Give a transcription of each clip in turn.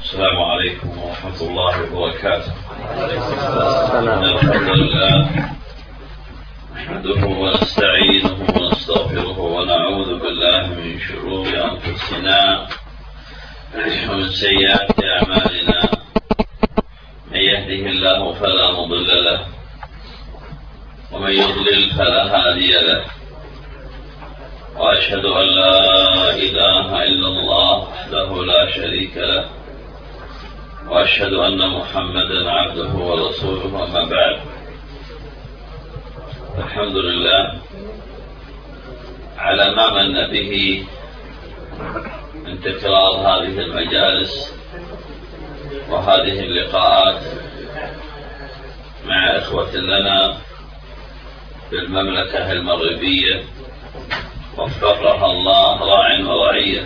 السلام عليكم ورحمة الله وبركاته. إن الحمد لله نحمده ونستعينه ونستغفره ونعوذ بالله من شرور أنفسنا ومن سيئات أعمالنا. من يهده الله فلا مضل له ومن يضلل فلا هادي له، وأشهد أن لا إله إلا الله وحده لا شريك له، وأشهد أن محمدا عبده ورسوله. أما بعد، الحمد لله على ما من به من تكرار هذه المجالس وهذه اللقاءات مع إخوة لنا في المملكة المغربية، وفقها الله راع ورعية،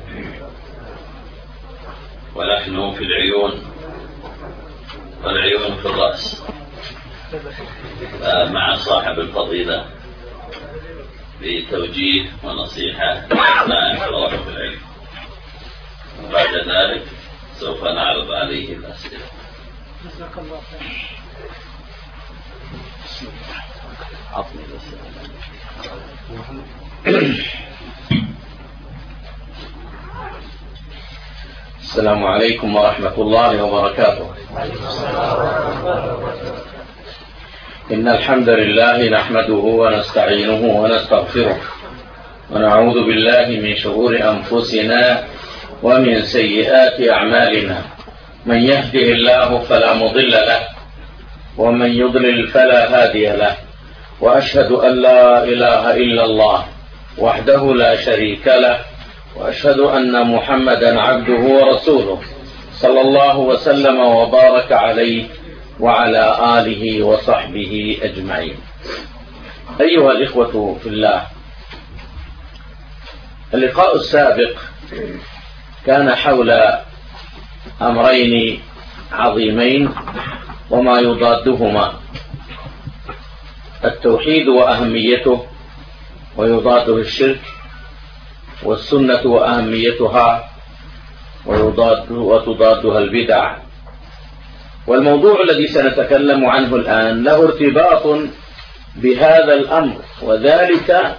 ونحن في العيون والعيون في الرأس مع صاحب الفضيلة بتوجيه ونصيحة أثناء انخراطه في العلم. وبعد ذلك سوف نعرض عليه الأسئلة. جزاك الله خير. السلام عليكم ورحمة الله وبركاته. إن الحمد لله نحمده ونستعينه ونستغفره، ونعوذ بالله من شرور أنفسنا ومن سيئات أعمالنا. من يهده الله فلا مضل له، ومن يضلل فلا هادي له، وأشهد أن لا إله إلا الله وحده لا شريك له، وأشهد أن محمدا عبده ورسوله، صلى الله وسلم وبارك عليه وعلى آله وصحبه أجمعين. أيها الإخوة في الله، اللقاء السابق كان حول أمرين عظيمين وما يضادهما: التوحيد وأهميته، ويضاده الشرك، والسنة وأهميتها، وتضادها البدع. والموضوع الذي سنتكلم عنه الآن له ارتباط بهذا الأمر، وذلك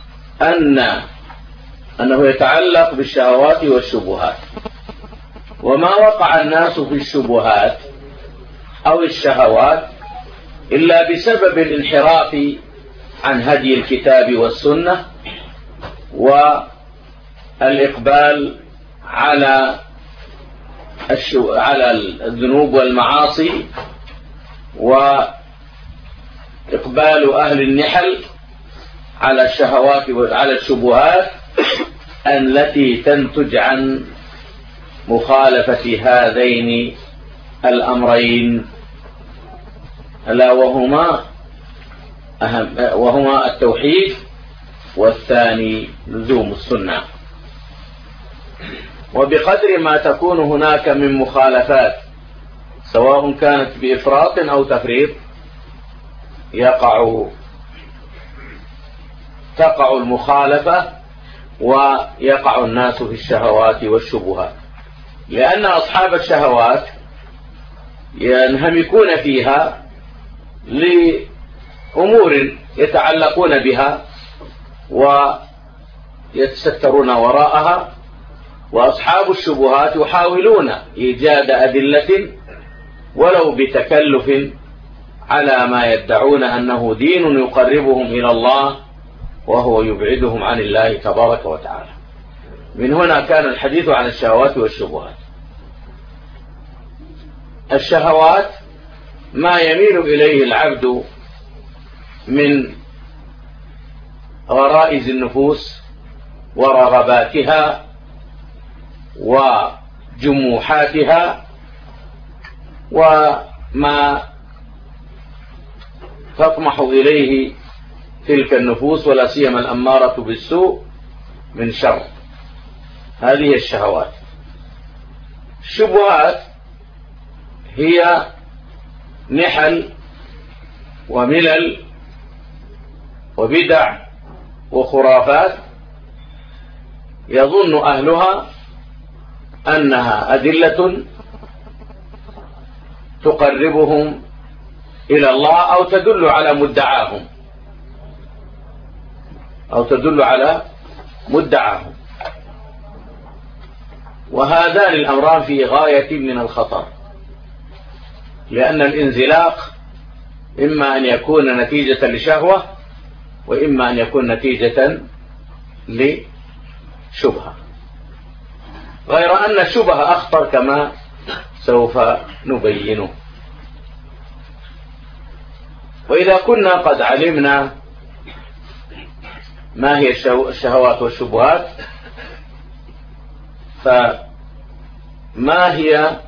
أنه يتعلق بالشهوات والشبهات. وما وقع الناس في الشبهات أو الشهوات إلا بسبب الانحراف عن هدي الكتاب والسنة، والإقبال على الذنوب والمعاصي، وإقبال أهل النحل على الشهوات وعلى الشبهات التي تنتج عن مخالفة هذين الأمرين، ألا وهما التوحيد، والثاني لزوم السنة. وبقدر ما تكون هناك من مخالفات، سواء كانت بإفراط أو تفريط، تقع المخالفة ويقع الناس في الشهوات والشبهات، لأن أصحاب الشهوات ينهمكون فيها لأمور يتعلقون بها ويتسترون وراءها، وأصحاب الشبهات يحاولون إيجاد أدلة ولو بتكلف على ما يدعون أنه دين يقربهم إلى الله وهو يبعدهم عن الله تبارك وتعالى. من هنا كان الحديث عن الشهوات والشبهات. الشهوات ما يميل إليه العبد من غرائز النفوس ورغباتها وجموحاتها، وما تطمح إليه تلك النفوس، ولا سيما الأمارة بالسوء من شر. هذه الشهوات. الشبهات هي نحل وملل وبدع وخرافات يظن أهلها أنها أدلة تقربهم إلى الله أو تدل على مدعاهم وهذان الأمران في غاية من الخطر، لأن الانزلاق إما أن يكون نتيجة لشهوة وإما أن يكون نتيجة لشبهة، غير أن الشبهة أخطر كما سوف نبينه. وإذا كنا قد علمنا ما هي الشهوات والشبهات، فما هي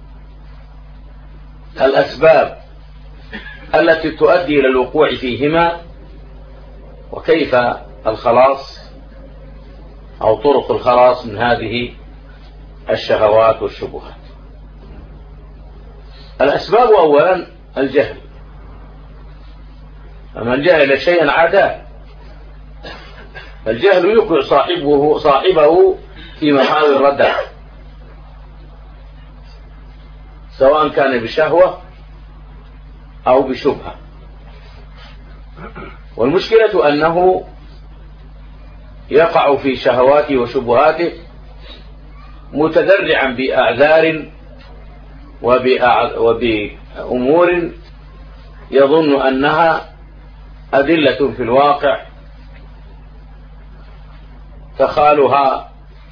الأسباب التي تؤدي إلى الوقوع فيهما، وكيف الخلاص أو طرق الخلاص من هذه الشهوات والشبهات؟ الأسباب أولا الجهل، فمن جهل شيئا عاداه، الجهل يوقع صاحبه في محاور الردى، سواء كان بشهوة أو بشبهة. والمشكلة أنه يقع في شهواته وشبهاته متذرعا بأعذار وبأمور يظن أنها أدلة في الواقع تخالها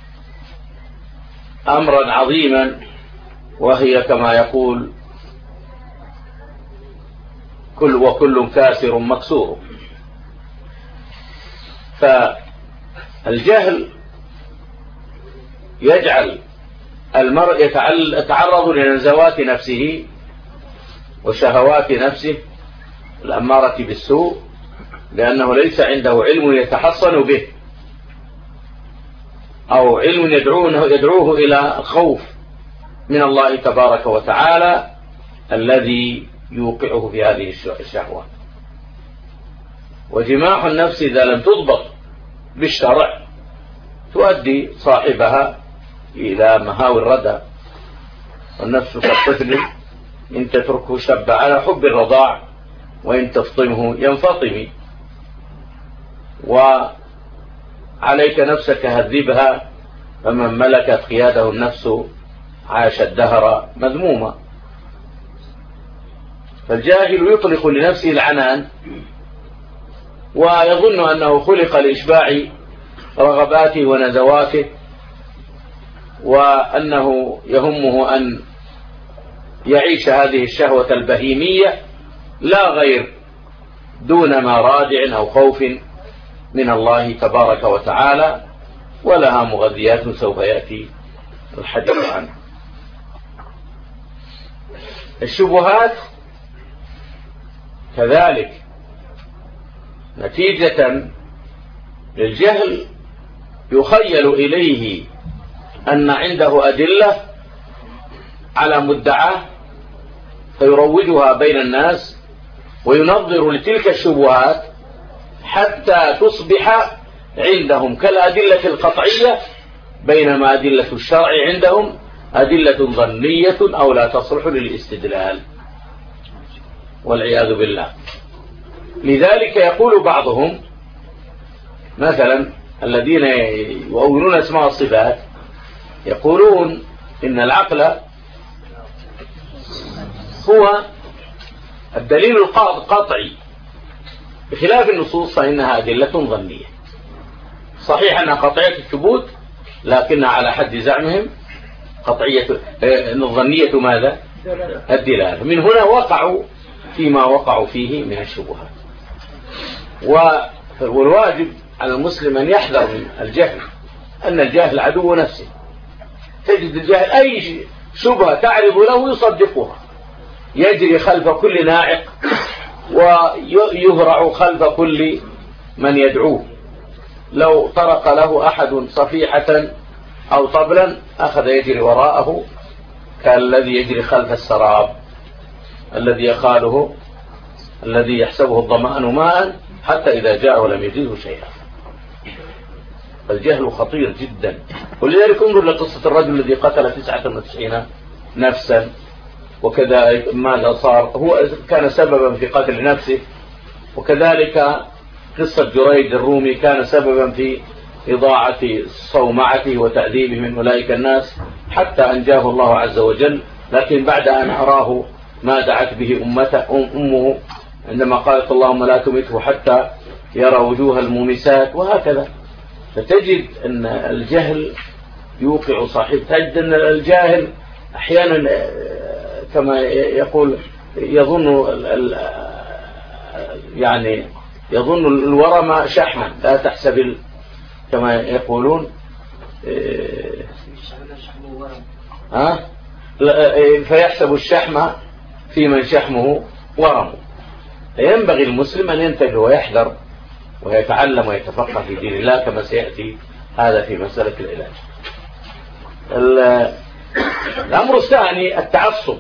أمرا عظيما، وهي كما يقول وكل كاسر مكسور. فالجهل يجعل المرء يتعرض لنزوات نفسه وشهوات نفسه الأمارة بالسوء، لأنه ليس عنده علم يتحصن به أو علم يدعوه إلى الخوف من الله تبارك وتعالى الذي يوقعه في هذه الشهوة. وجماع النفس إذا لم تضبط بالشرع تؤدي صاحبها إلى مهاوي الردى. والنفس كالطفل إن تتركه شب على حب الرضاع وإن تفطمه ينفطم. وعليك نفسك هذبها، فمن ملكت قياده النفس عاش الدهر مذموما. فالجاهل يطلق لنفسه العنان ويظن أنه خلق لإشباع رغباته ونزواته، وأنه يهمه أن يعيش هذه الشهوة البهيمية لا غير، دون ما رادع أو خوف من الله تبارك وتعالى، ولها مغذيات سوف يأتي الحديث عنها. الشبهات كذلك نتيجة للجهل يخيل إليه أن عنده أدلة على مدعاه فيروجها بين الناس وينظر لتلك الشبهات حتى تصبح عندهم كالأدلة القطعية، بينما أدلة الشرع عندهم أدلة ظنية أو لا تصلح للاستدلال والعياذ بالله. لذلك يقول بعضهم مثلا الذين يؤولون اسماء الصفات يقولون إن العقل هو الدليل القطعي، بخلاف النصوص فإنها أدلة ظنية. صحيح أنها قطعية الثبوت، لكنها على حد زعمهم قطعية الظنية ماذا؟ الدلالة. من هنا وقعوا فيما وقعوا فيه من الشبهات. والواجب على المسلم أن يحذر من الجهل، أن الجهل عدو نفسه. تجد الجهل أي شبهة تعرض له يصدقها، يجري خلف كل ناعق ويهرع خلف كل من يدعوه. لو طرق له أحد صفيحة أو طبلا أخذ يجري وراءه كالذي يجري خلف السراب الذي يخاله، الذي يحسبه الظمآن ماء حتى إذا جاءه لم يجده شيئا. الجهل خطير جدا. ولذلك انظر لقصة الرجل الذي قتل 99 نفسا، وكذا ماذا صار؟ هو كان سببا في قتل نفسه. وكذلك قصة جريج الرومي كان سببا في إضاعة صومعته وتأديبه من أولئك الناس حتى أنجاه الله عز وجل. لكن بعد أن أراه ما دعت به أمه عندما قالت اللهم لا تمته حتى يرى وجوه المومسات، وهكذا. فتجد أن الجهل يوقع صاحب. تجد أن الجاهل أحيانا كما يقول يظن الورم شحما، لا تحسب كما يقولون فيحسب الشحم في من شحمه ورم. فينبغي المسلم أن ينتبه ويحذر ويتعلم ويتفقه في دين الله، كما سيأتي هذا في مسألة العلاج. الأمر الثاني التعصب،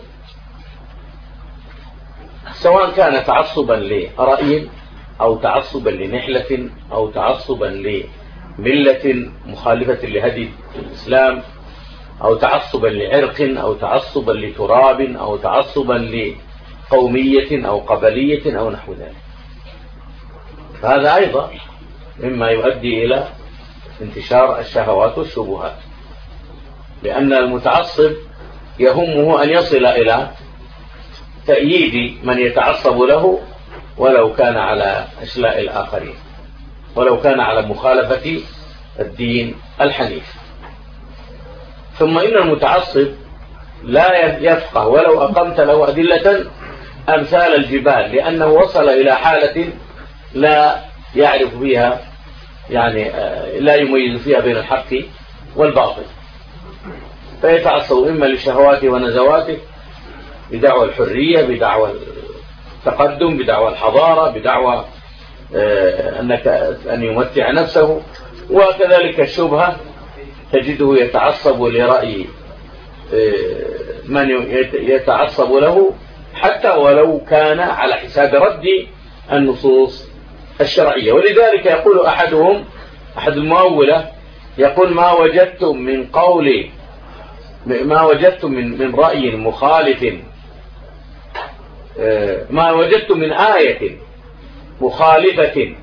سواء كان تعصبا لرأي أو تعصبا لنحلة أو تعصبا لملة مخالفة لهدي الإسلام، أو تعصبا لعرق أو تعصبا لتراب أو تعصبا لقومية أو قبلية أو نحو ذلك. فهذا أيضا مما يؤدي إلى انتشار الشهوات والشبهات، لأن المتعصب يهمه أن يصل إلى تأييد من يتعصب له ولو كان على أشلاء الآخرين، ولو كان على مخالفة الدين الحنيف. ثم إن المتعصب لا يفقه ولو أقمت له أدلة أمثال الجبال، لأنه وصل إلى حالة لا يعرف فيها، يعني لا يميز فيها بين الحق والباطل، فيتعصب إما لشهواته ونزواته بدعوى الحرية، بدعوى التقدم، بدعوى الحضارة، بدعوى أن يمتع نفسه. وكذلك الشبهة تجده يتعصب لرأي من يتعصب له حتى ولو كان على حساب رد النصوص الشرعية. ولذلك يقول أحد المؤولة يقول ما وجدت من رأي مخالف، ما وجدت من آية مخالفة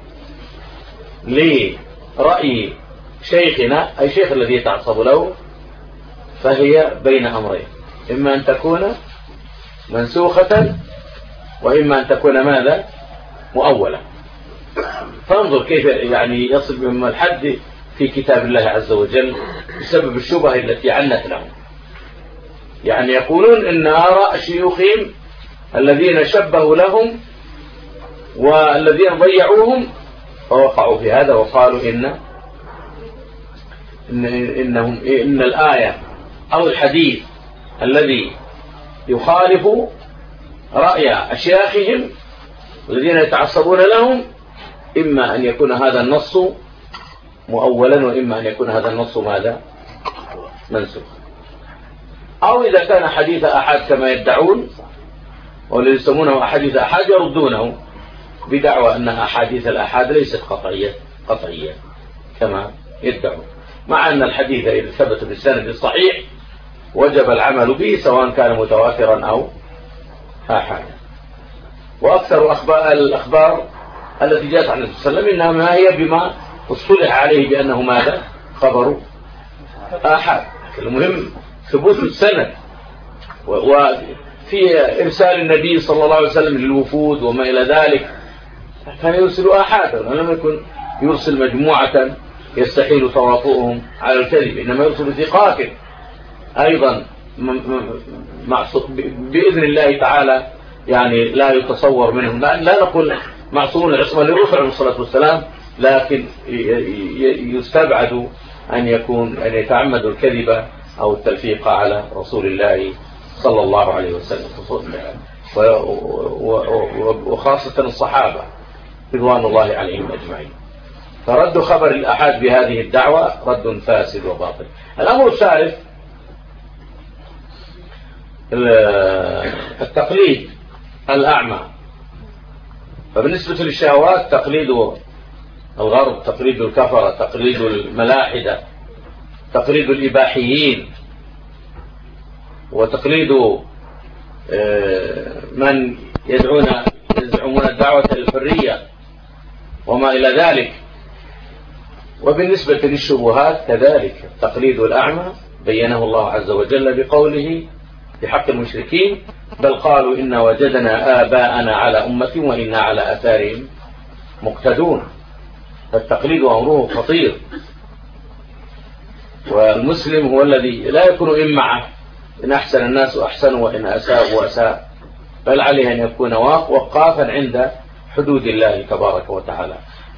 لرأي شيخنا، أي شيخ الذي يتعصب له، فهي بين أمرين: إما أن تكون منسوخة، وإما أن تكون ماذا؟ مؤولة. فانظر كيف يعني يصل بهم الحد في كتاب الله عز وجل بسبب الشبهة التي عنت لهم. يعني يقولون إن آراء شيوخهم الذين شبهوا لهم والذين ضيعوهم فوقعوا في هذا، وقالوا إن الآية أو الحديث الذي يخالف رأي أشياخهم الذين يتعصبون لهم إما أن يكون هذا النص مؤولا، وإما أن يكون هذا النص ماذا؟ منسوخ. أو إذا كان حديث أحد كما يدعون، والذي يسمونه أحاديث أحد يردونه بدعوى أن أحاديث الأحاد ليست قطعية كما يدعون، مع أن الحديث إذا ثبت بالسند الصحيح وجب العمل به سواء كان متواترا أو آحادا. وأكثر الأخبار التي جاءت عن النبي صلى الله عليه وسلم إنما هي بما اصطلح عليه بأنه ماذا؟ خبر آحاد. المهم ثبوت السند. وفي إرسال النبي صلى الله عليه وسلم للوفود وما إلى ذلك كان يرسل آحادا، ولم يكن يرسل مجموعة يستحيل تواطؤهم على الكذب، إنما يرسل ثقات أيضا بإذن الله تعالى، يعني لا يتصور منهم. لا نقول معصومون العصمة للرسل عليه الصلاة والسلام، لكن يستبعد أن يتعمدوا الكذب أو التلفيق على رسول الله صلى الله عليه وسلم، وخاصة الصحابة رضوان الله عليهم أجمعين. فرد خبر الأحاد بهذه الدعوة رد فاسد وباطل. الأمر الثالث التقليد الأعمى. فبالنسبة للشهوات تقليد الغرب، تقليد الكفرة، تقليد الملاحدة، تقليد الإباحيين، وتقليد من يزعمون الدعوة للحرية وما إلى ذلك. وبالنسبة للشبهات كذلك تقليد الأعمى بينه الله عز وجل بقوله في حق المشركين: بل قالوا إنا وجدنا آباءنا على أمة وإنا على آثارهم مقتدون. فالتقليد أمره خطير، والمسلم هو الذي لا يكون إمعة إن أحسن الناس أحسنوا وإن أساءوا أساء، بل عليه أن يكون وقافا عند حدود الله تبارك وتعالى.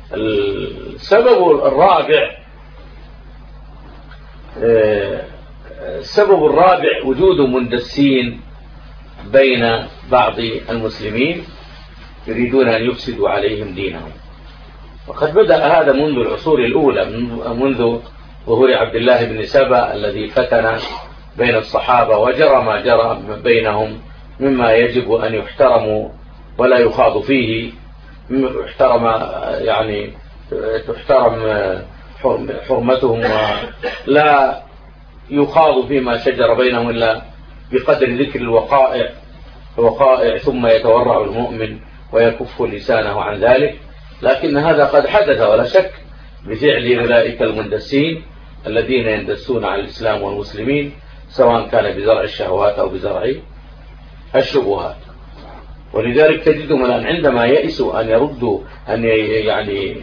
السبب الرابع وجود مندسين بين بعض المسلمين يريدون أن يفسدوا عليهم دينهم. وقد بدأ هذا منذ العصور الأولى، منذ ظهور عبد الله بن سبأ الذي فتن بين الصحابة وجرى ما جرى بينهم مما يجب أن يحترموا ولا يخاض فيه، يحترم يعني تحترم حرمتهم ولا يخاض فيما شجر بينهم إلا بقدر ذكر الوقائع ثم يتورع المؤمن ويكف لسانه عن ذلك. لكن هذا قد حدث ولا شك بفعل أولئك المندسين الذين يندسون على الإسلام والمسلمين، سواء كان بزرع الشهوات أو بزرع الشبهات. ولذلك تجدهم الآن عندما يئسوا أن يردوا أن يعني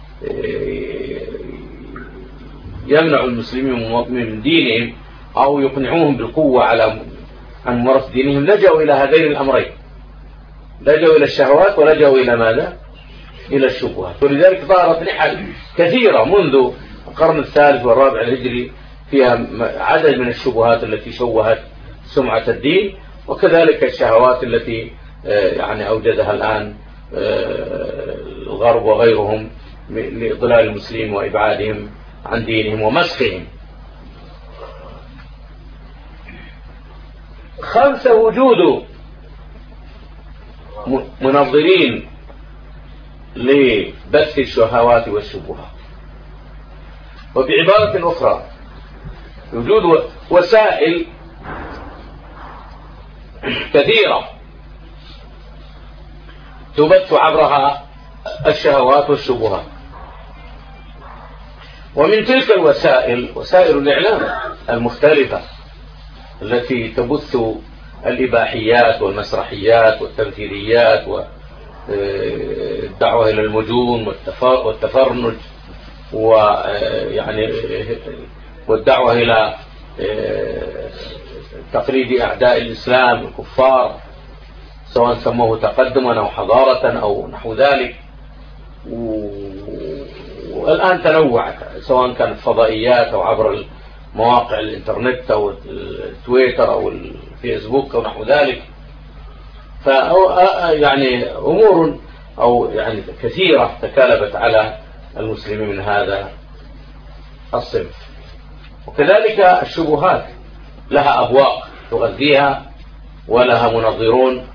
يمنعوا المسلمين من دينهم أو يقنعوهم بالقوة عن ممارسة دينهم، لجأوا إلى هذين الأمرين، لجأوا إلى الشهوات ولجأوا إلى ماذا؟ إلى الشبهات. ولذلك ظهرت نحل كثيرة منذ القرن الثالث والرابع الهجري فيها عدد من الشبهات التي شوهت سمعة الدين، وكذلك الشهوات التي يعني أوجدها الآن الغرب وغيرهم لإضلال المسلمين وإبعادهم عن دينهم ومسخهم. 5 وجود منظرين لبث الشهوات والشبهات. وبعبارة أخرى وجود وسائل كثيرة تبث عبرها الشهوات والشبهات. ومن تلك الوسائل وسائل الإعلام المختلفة التي تبث الإباحيات والمسرحيات والتمثيليات والدعوة إلى المجون والتفرنج ويعني والدعوة إلى تقليد أعداء الإسلام الكفار، سواء سموه تقدما أو حضارة أو نحو ذلك. والآن تنوعت، سواء كانت فضائيات أو عبر مواقع الإنترنت أو التويتر أو الفيسبوك أو نحو ذلك. يعني أمور أو يعني كثيرة تكالبت على المسلمين من هذا الصنف. وكذلك الشبهات لها أبواق تغذيها، ولها منظرون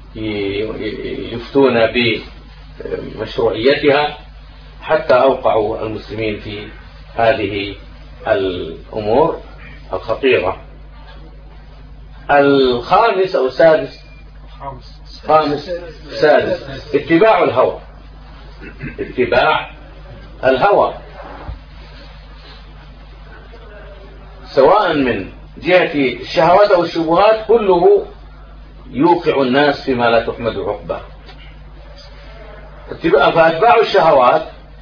يفتون بمشروعيتها، حتى أوقعوا المسلمين في هذه الأمور الخطيرة. الخامس أو السادس، سادس، اتباع الهوى. اتباع الهوى سواء من جهة الشهوات أو الشبهات كله يوقع الناس فيما لا تحمد عقبه. فأتباع الشهوات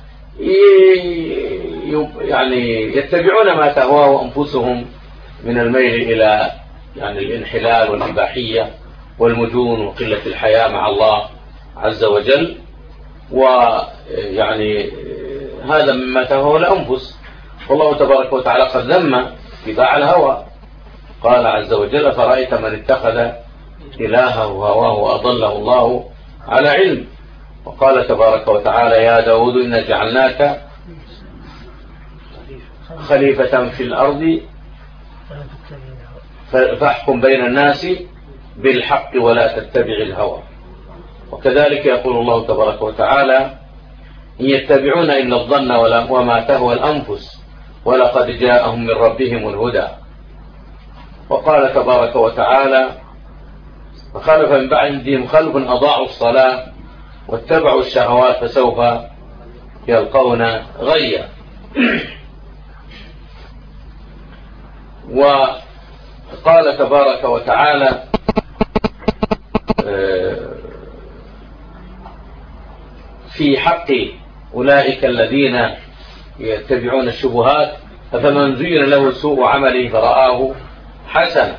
يعني يتبعون ما تهواه أنفسهم من الميل إلى يعني الانحلال والإباحية والمجون وقلة الحياة مع الله عز وجل. ويعني هذا مما تهوى الأنفس، والله تبارك وتعالى قد ذم اتباع الهوى. قال عز وجل: فرأيت من اتخذ إلهه هواه وأضله الله على علم. وقال تبارك وتعالى: يا داود إنا جعلناك خليفة في الأرض فاحكم بين الناس بالحق ولا تتبع الهوى. وكذلك يقول الله تبارك وتعالى: إن يتبعون إلا الظن وما تهوى الأنفس ولقد جاءهم من ربهم الهدى. وقال تبارك وتعالى فخلف من بعدهم خلف أضاعوا الصلاة واتبعوا الشهوات فسوف يلقون غيا. وقال تبارك وتعالى في حق أولئك الذين يتبعون الشبهات فمن زين له سوء عمله فرآه حسنا.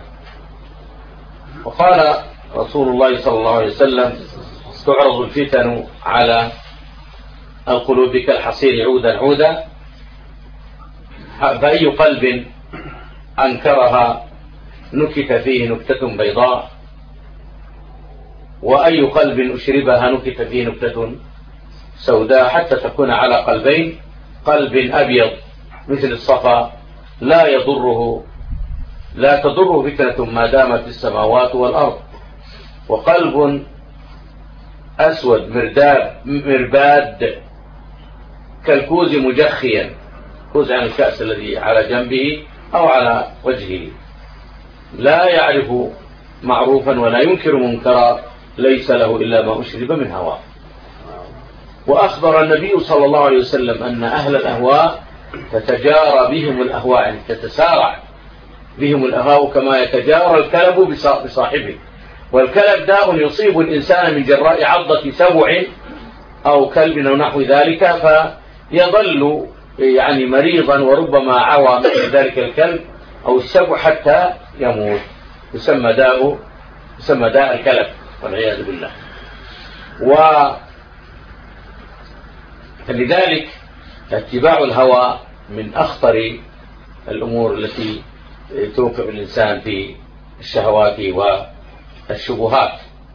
وقال رسول الله صلى الله عليه وسلم تعرض الفتن على القلوب كالحصير عودا عودا، فأي قلب أنكرها نكت فيه نكتة بيضاء، وأي قلب أشربها نكت فيه نكتة سوداء، حتى تكون على قلبين، قلب أبيض مثل الصفا لا تضره فتنة ما دامت السماوات والأرض، وقلب أسود مرباد كالكوز مجخيا، كوز عن الكأس الذي على جنبه أو على وجهه، لا يعرف معروفا ولا ينكر منكرا، ليس له إلا ما أشرب من هواه. وأخبر النبي صلى الله عليه وسلم أن أهل الأهواء تتجارى بهم الأهواء، يعني تتسارع بهم الأهواء كما يتجارى الكلب بصاحبه، والكلب داء يصيب الإنسان من جراء عضة سبع أو كلب أو نحو ذلك، فيظل يعني مريضا، وربما عوى مثل ذلك الكلب أو السبع حتى يموت، يسمى داء الكلب والعياذ بالله. فلذلك اتباع الهوى من أخطر الأمور التي توقع الإنسان في الشهوات والشبهات.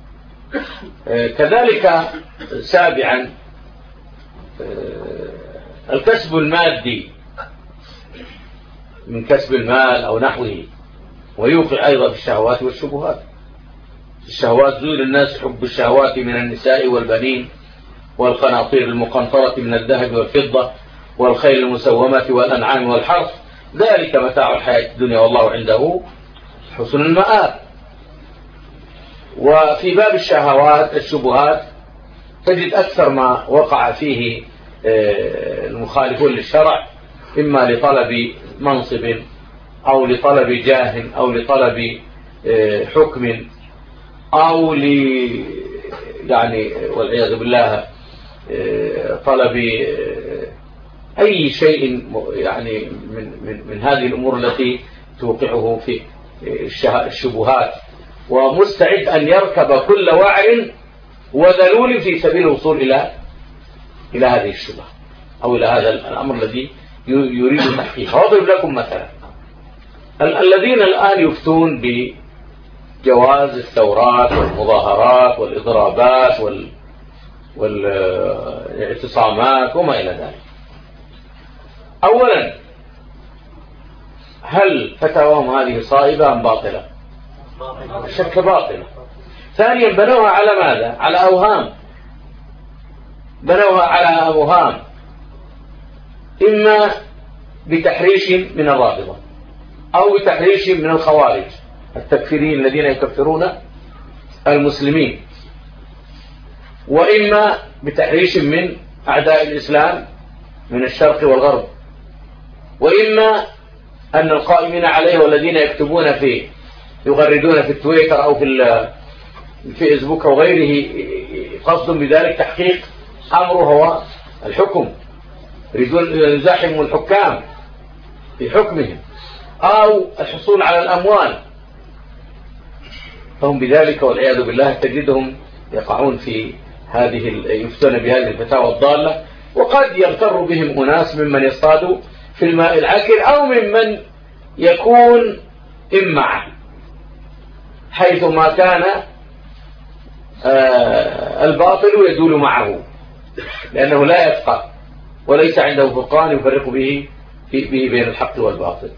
كذلك سابعا الكسب المادي من كسب المال أو نحوه، ويوقع أيضا في الشهوات والشبهات. الشهوات زول الناس حب الشهوات من النساء والبنين والقناطير المقنطرة من الذهب والفضة والخيل المسومة والأنعام والحرث، ذلك متاع الحياة الدنيا والله عنده حسن المآب. وفي باب الشهوات الشبهات تجد أكثر ما وقع فيه المخالفون للشرع، إما لطلب منصب أو لطلب جاه أو لطلب حكم أو يعني والعياذ بالله طلب أي شيء يعني من هذه الأمور التي توقعه في الشبهات، ومستعد أن يركب كل وعر وذلول في سبيل الوصول إلى هذه الشبهة أو إلى هذا الأمر الذي يريد تحقيقه. أضرب لكم مثلا الذين الآن يفتون بجواز الثورات والمظاهرات والإضرابات والاعتصامات وما إلى ذلك. أولا، هل فتاواهم هذه صائبة أم باطلة؟ شك باطلة. ثانيا، بنوها على ماذا؟ على أوهام، بنوها على أوهام، إما بتحريش من الرافضة أو بتحريش من الخوارج التكفيريين الذين يكفرون المسلمين، وإما بتحريش من أعداء الإسلام من الشرق والغرب، وإما أن القائمين عليه والذين يكتبون يغردون في التويتر أو في الفيسبوك وغيره قصد بذلك تحقيق أمره هو الحكم، يريدون يزاحموا الحكام في حكمهم أو الحصول على الأموال، فهم بذلك والعياذ بالله تجدهم يقعون في يفتون بهذه الفتاوى الضالة. وقد يغتر بهم أناس ممن يصطادوا في الماء العكر أو ممن يكون إمعا، حيث ما كان الباطل يدول معه، لأنه لا يفقه وليس عنده فرقان يفرق به بين الحق والباطل،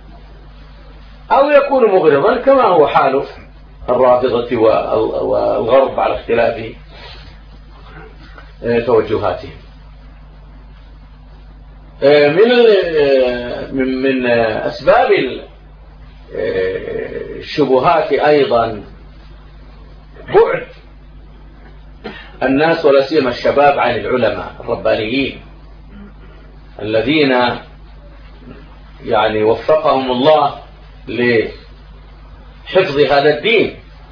أو يكون مغرضا كما هو حال الرافضة والغرب على اختلاف توجهاتهم. من أسباب الشبهات أيضا بعد الناس ولا سيما الشباب عن العلماء الربانيين الذين يعني وفقهم الله لحفظ هذا الدين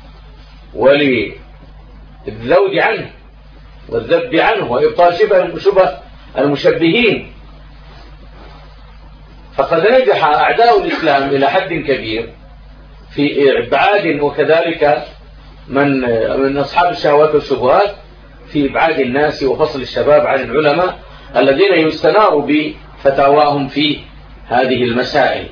وللذود عنه والذب عنه وإبطال شبه المشبهين. فقد نجح أعداء الإسلام إلى حد كبير في إبعاد وكذلك من أصحاب الشهوات والشبهات في إبعاد الناس وفصل الشباب عن العلماء الذين يستنار بفتاواهم في هذه المسائل.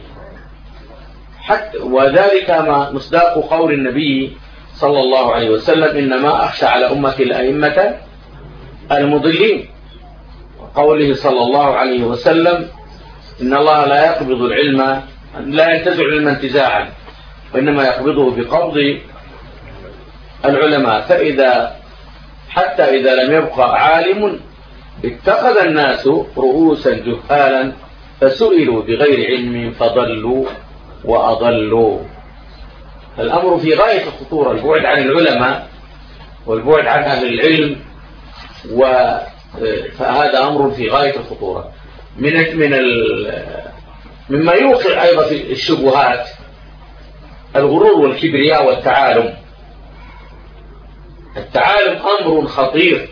وذلك ما مصداق قول النبي صلى الله عليه وسلم إنما أخشى على أمة الأئمة المضلين، وقوله صلى الله عليه وسلم إن الله لا يقبض العلم، لا ينتزع العلم انتزاعا، وإنما يقبضه بقبض العلماء. حتى إذا لم يبقى عالم اتخذ الناس رؤوسا جهالا فسئلوا بغير علم فضلوا وأضلوا. الأمر في غاية الخطورة، البعد عن العلماء والبعد عن أهل العلم، فهذا أمر في غاية الخطورة. مما يوقع أيضا في الشبهات الغرور والكبرياء والتعالم. التعالم أمر خطير،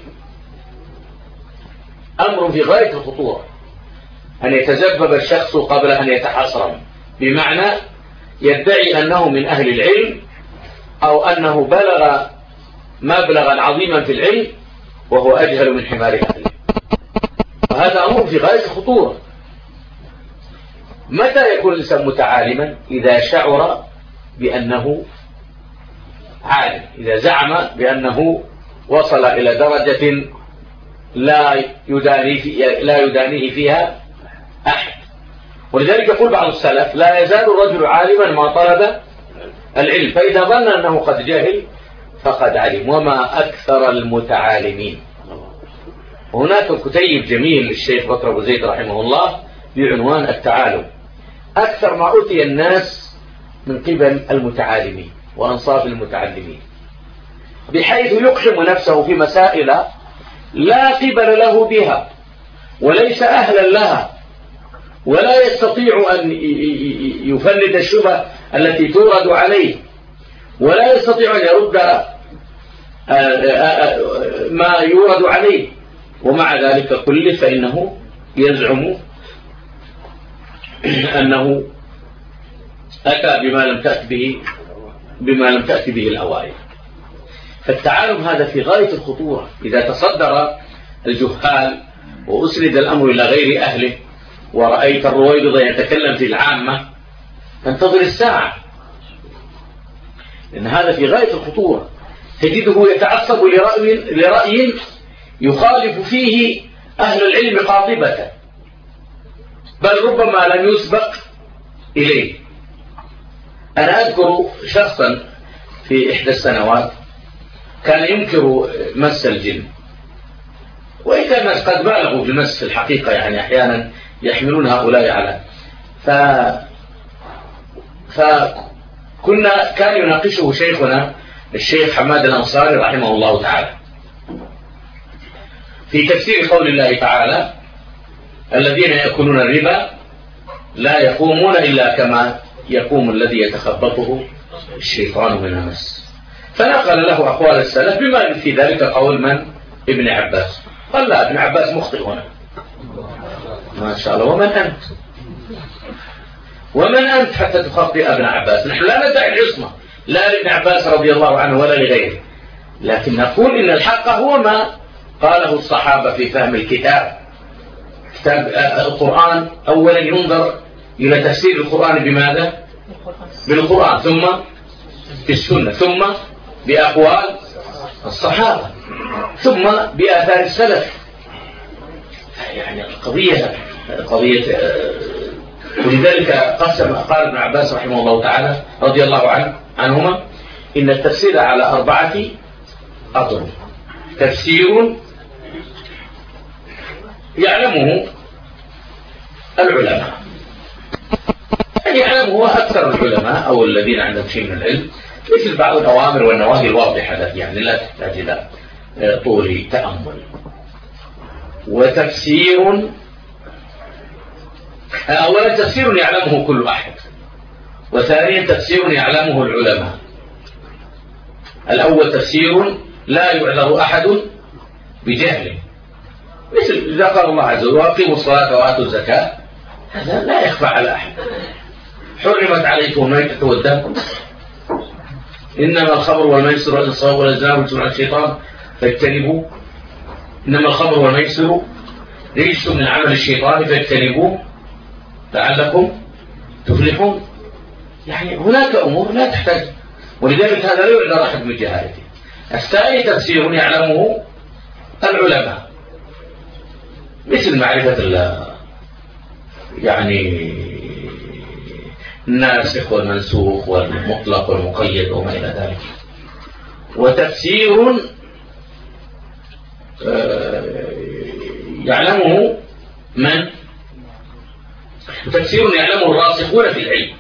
أمر في غاية الخطورة، أن يتزبب الشخص قبل أن يتحصرم، بمعنى يدعي أنه من أهل العلم أو أنه بلغ مبلغا عظيما في العلم وهو أجهل من حمار أهله. وهذا أمر في غاية الخطورة. متى يكون الإنسان متعالما؟ إذا شعر بأنه عالم، إذا زعم بأنه وصل إلى درجة لا يدانيه فيها أحد. ولذلك يقول بعض السلف لا يزال الرجل عالما ما طلب العلم، فإذا ظن أنه قد جاهل فقد علم. وما أكثر المتعالمين. هناك كتيب جميل للشيخ بكر أبو زيد رحمه الله بعنوان التعالم. أكثر ما أتي الناس من قبل المتعالمين وأنصاف المتعلمين، بحيث يقحم نفسه في مسائل لا قبل له بها وليس أهلا لها، ولا يستطيع أن يفند الشبه التي تورد عليه، ولا يستطيع أن يرد ما يورد عليه. ومع ذلك كله فإنه يزعم أنه أتى بما لم تأتي به الأوائل. فالتعالم هذا في غاية الخطورة. إذا تصدر الجهال وأسند الأمر إلى غير أهله ورأيت الرويبض يتكلم في العامة انتظر الساعة، لأن هذا في غاية الخطورة. تجده يتعصب لرأي يخالف فيه أهل العلم قاطبة، بل ربما لم يسبق إليه. أنا أذكر شخصا في إحدى السنوات كان ينكر مس الجن، وإن كان الناس قد بالغوا في المس في الحقيقة، يعني أحيانا يحملون هؤلاء على كان يناقشه شيخنا الشيخ حماد الأنصاري رحمه الله تعالى في تفسير قول الله تعالى الذين يأكلون الربا لا يقومون إلا كما يقوم الذي يتخبطه الشيطان من المس. فنقل له أقوال السلف بما في ذلك قول من؟ ابن عباس. قال لا، ابن عباس مخطئ هنا. ما شاء الله. ومن أنت حتى تخطئ ابن عباس؟ نحن لا ندعي العصمة لا لابن عباس رضي الله عنه ولا لغيره، لكن نقول إن الحق هو ما قاله الصحابة في فهم الكتاب. كتاب القرآن أولا ينظر إلى تفسير القرآن بماذا؟ بالقرآن، ثم بالسنة، ثم بأقوال الصحابة، ثم بآثار السلف. يعني قضية ولذلك قال ابن عباس رحمه الله تعالى رضي الله عنهما إن التفسير على 4 أضرب: تفسير يعلمه العلماء. يعلمه أكثر العلماء أو الذين عندهم شيء من العلم، مثل بعض الأوامر والنواهي الواضحة يعني لا تحتاج إلى طول تأمل. وتفسير، أولا تفسير يعلمه كل أحد، وثانيا تفسير يعلمه العلماء. الأول تفسير لا يعذر أحد بجهله، مثل إذا قال الله عز وجل وأقيموا الصلاة وآتوا الزكاة، هذا لا يخفى على أحد. حرمت عليكم الميتة والدم، إنما الخمر والميسر والأنصاب والأزلام رجس من الشيطان فاجتنبوه، إنما الخمر والميسر رجس من عمل الشيطان فاجتنبوه لعلكم تفلحون. يعني هناك أمور لا تحتاج، ولذلك هذا لا يعذر أحد بجهالته. الثاني تفسير يعلمه العلماء، مثل معرفة يعني الناسخ والمنسوخ والمطلق والمقيد وما إلى ذلك. وتفسير يعلمه من؟ وتفسير يعلمه الراسخون في العلم،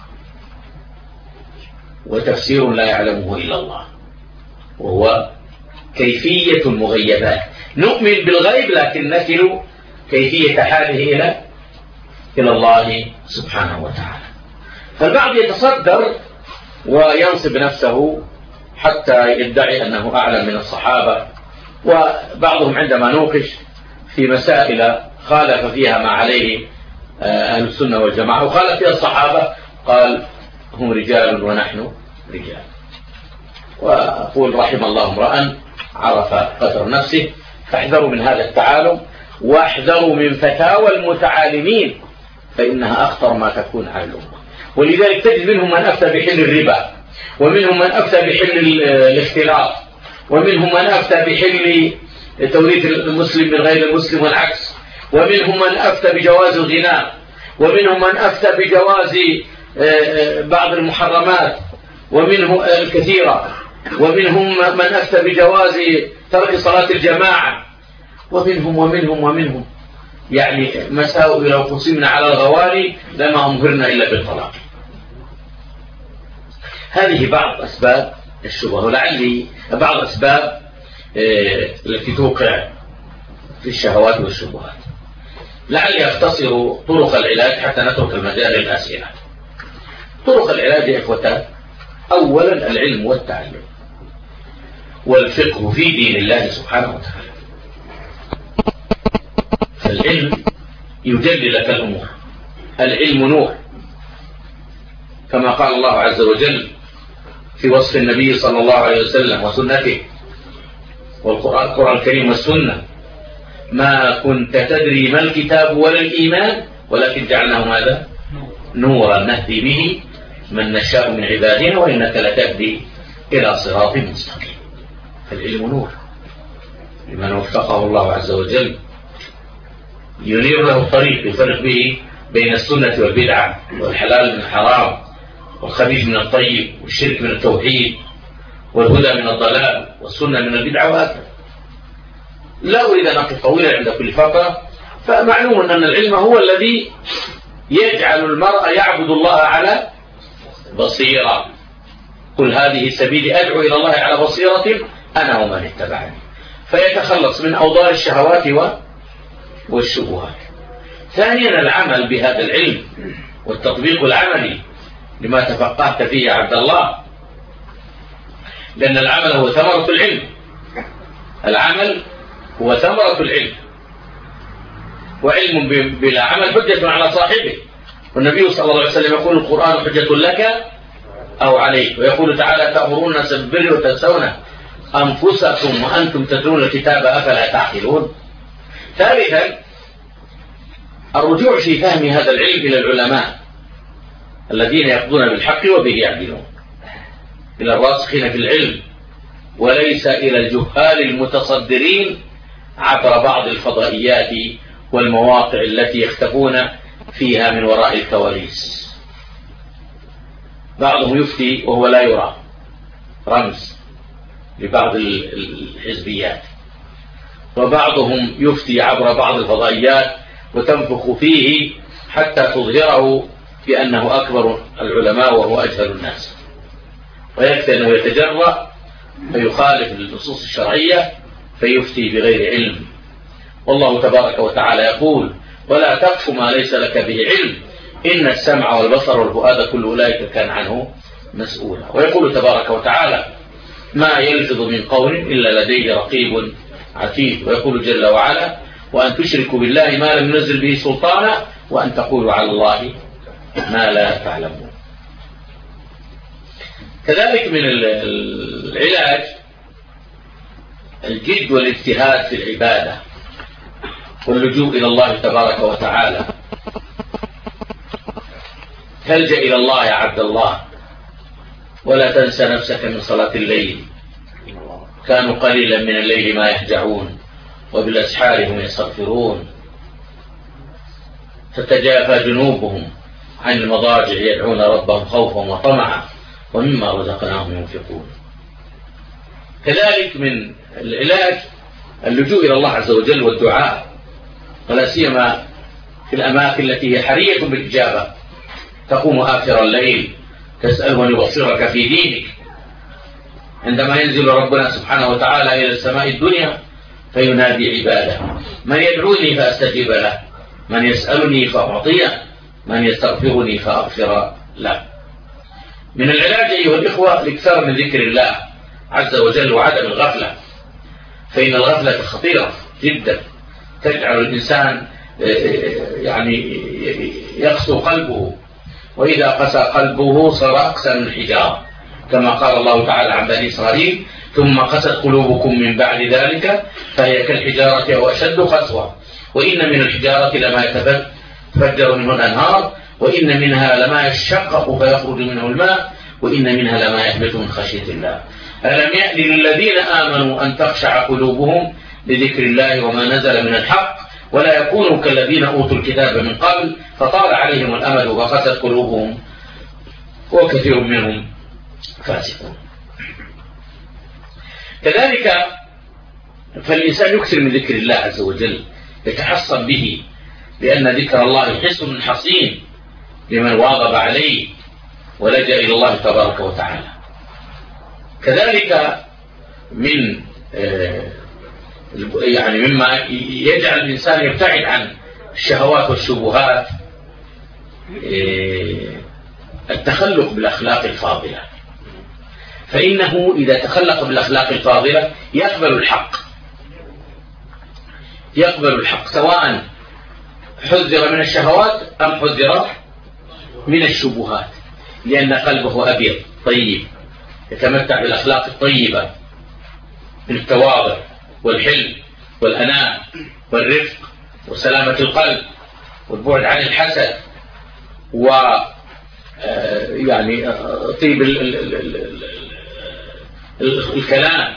وتفسير لا يعلمه إلا الله، وهو كيفية المغيبات. نؤمن بالغيب لكن نكل كيفية حاله إلى الله سبحانه وتعالى. فالبعض يتصدر وينصب نفسه حتى يدعي أنه أعلم من الصحابة، وبعضهم عندما نوقش في مسائل خالف فيها ما عليه أهل السنة والجماعة وخالف فيها الصحابة قال هم رجال ونحن رجال. وأقول رحم الله امرأ عرف قدر نفسه. فاحذروا من هذا التعالم، واحذروا من فتاوى المتعالمين فإنها أخطر ما تكون على الأمة. ولذلك تجد منهم من أفتى بحل الربا، ومنهم من أفتى بحل الاختلاط، ومنهم من أفتى بحل توريث المسلم من غير المسلم والعكس، ومنهم من أفتى بجواز الغناء، ومنهم من أفتى بجواز بعض المحرمات ومنه الكثيرة، ومنهم من أفتى بجواز ترك صلاة الجماعة، ومنهم يعني مساوئ لو قسمنا على الغوالي لما أمهرنا إلا بالطلاق. هذه بعض أسباب الشبهة، ولعلي بعض أسباب التي توقع في الشهوات والشبهات. لعلي أختصر طرق العلاج حتى نترك المجال للأسئلة. طرق العلاج يا إخوتان: أولا العلم والتعلم والفقه في دين الله سبحانه وتعالى. فالعلم يجلي لك الأمور. العلم نور، كما قال الله عز وجل في وصف النبي صلى الله عليه وسلم وسنته والقرآن الكريم والسنة: ما كنت تدري ما الكتاب ولا الإيمان ولكن جعلناه ماذا؟ نورا نهدي به من نشاء من عبادنا وإنك لتهدي إلى صراط مستقيم. فالعلم نور لمن وفقه الله عز وجل، ينير له الطريق، يفرق به بين السنة والبدعة، والحلال من الحرام، والخبيث من الطيب، والشرك من التوحيد، والهدى من الضلال، والسنة من البدعة، وهكذا. لا أريد أن أقف طويلا عند كل فترة. فمعلوم أن العلم هو الذي يجعل المرء يعبد الله على بصيرة. قل هذه سبيلي أدعو إلى الله على بصيرة أنا ومن اتبعني. فيتخلص من أوضار الشهوات والشبهات. ثانيا العمل بهذا العلم والتطبيق العملي لما تفقهت فيه يا عبد الله، لأن العمل هو ثمرة العلم. العمل هو ثمرة العلم، وعلم بلا عمل حجة على صاحبه. والنبي صلى الله عليه وسلم يقول: القرآن حجة لك أو عليك. ويقول تعالى: تأمرون الناس بالبر وتنسون أنفسكم وأنتم تتلون الكتاب أفلا تعقلون. ثالثا الرجوع في فهم هذا العلم إلى العلماء الذين يقضون بالحق وبه يعدلون، إلى الراسخين في العلم، وليس إلى الجهال المتصدرين عبر بعض الفضائيات والمواقع التي يختفون فيها من وراء الكواليس. بعضهم يفتي وهو لا يرى، رمز لبعض الحزبيات، وبعضهم يفتي عبر بعض الفضائيات وتنفخ فيه حتى تظهره بأنه أكبر العلماء وهو أجهل الناس، ويكفي أنه يتجرأ فيخالف النصوص الشرعية فيفتي بغير علم. والله تبارك وتعالى يقول: ولا تقف ما ليس لك به علم إن السمع والبصر والفؤاد كل أولئك كان عنه مسؤولا. ويقول تبارك وتعالى: ما يلفظ من قول إلا لديه رقيب عتيد. ويقول جل وعلا: وأن تشركوا بالله ما لم ينزل به سلطانا وأن تقولوا على الله ما لا تعلمون. كذلك من العلاج الجد والاجتهاد في العبادة واللجوء إلى الله تبارك وتعالى. تلجأ إلى الله يا عبد الله، ولا تنسى نفسك من صلاة الليل. كانوا قليلا من الليل ما يهجعون وبالأسحار هم يستغفرون. تتجافى جنوبهم عن المضاجع يدعون ربهم خوفا وطمعا ومما رزقناهم ينفقون. كذلك من العلاج اللجوء إلى الله عز وجل والدعاء، ولا سيما في الأماكن التي هي حرية بالإجابة. تقوم آخر الليل تسأل أن يبصرك في دينك. عندما ينزل ربنا سبحانه وتعالى إلى السماء الدنيا فينادي عباده: من يدعوني فأستجيب له، من يسألني فأعطيه، من يستغفرني فأغفر له. من العلاج أيها الإخوة الإكثار من ذكر الله عز وجل وعدم الغفلة، فإن الغفلة خطيرة جدا، تجعل الإنسان يعني يقسو قلبه، وإذا قسى قلبه صار أقسى من الحجارة، كما قال الله تعالى عن بني إسرائيل: ثم قست قلوبكم من بعد ذلك فهي كالحجارة أو أشد قسوة، وإن من الحجارة لما يتفجر منه الأنهار، وإن منها لما يشقق فيخرج منه الماء، وإن منها لما يهبط من خشية الله. ألم يأن للذين آمنوا أن تخشع قلوبهم لذكر الله وما نزل من الحق ولا يكونوا كالذين أوتوا الكتاب من قبل فطال عليهم الأمد وقست قلوبهم وكثير منهم فاسقون. كذلك فالإنسان يكثر من ذكر الله عز وجل، يتحصن به، لأن ذكر الله حصن حصين لمن واظب عليه ولجأ إلى الله تبارك وتعالى. كذلك من يعني مما يجعل الإنسان يبتعد عن الشهوات والشبهات التخلق بالأخلاق الفاضلة، فإنه إذا تخلق بالأخلاق الفاضلة يقبل الحق سواء حذر من الشهوات أم حذر من الشبهات، لأن قلبه أبيض طيب يتمتع بالأخلاق الطيبة من التواضع والحلم والأناة والرفق وسلامة القلب والبعد عن الحسد يعني طيب الكلام.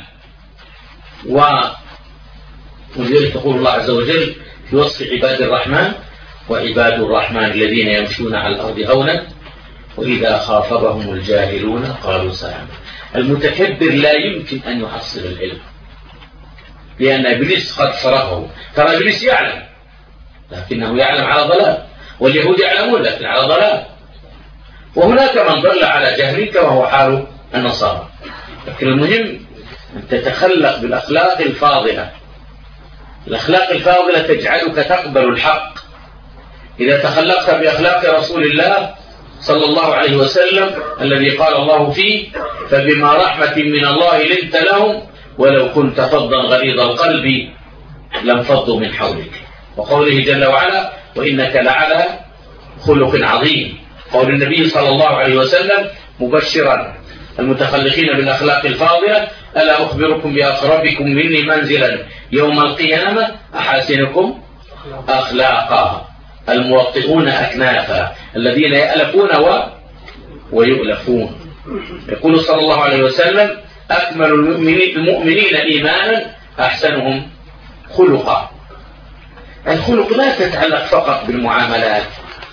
ولذلك تقول الله عز وجل في وصف عباد الرحمن: وعباد الرحمن الذين يمشون على الأرض هونا وإذا خاطبهم الجاهلون قالوا سلاما. المتكبر لا يمكن أن يحصل العلم، لأن إبليس قد صرفه. ترى إبليس يعلم لكنه يعلم على ضلال، واليهود يعلمون لكن على ضلال، وهناك من ضل على جهل كما هو حال النصارى. لكن المهم أن تتخلق بالأخلاق الفاضلة. الأخلاق الفاضلة تجعلك تقبل الحق. إذا تخلقت بأخلاق رسول الله صلى الله عليه وسلم الذي قال الله فيه: فبما رحمة من الله لنت لهم ولو كنت فظا غليظ القلب لانفضوا من حولك. وقوله جل وعلا: وإنك لعلى خلق عظيم. قول النبي صلى الله عليه وسلم مبشرا المتخلقين بالأخلاق الفاضلة: ألا أخبركم بأقربكم مني منزلا يوم القيامة أحاسنكم أخلاقا الموطئون أكنافا الذين يألفون ويؤلفون. يقول صلى الله عليه وسلم: أكمل المؤمنين إيمانا أحسنهم خلقا. الخلق لا تتعلق فقط بالمعاملات،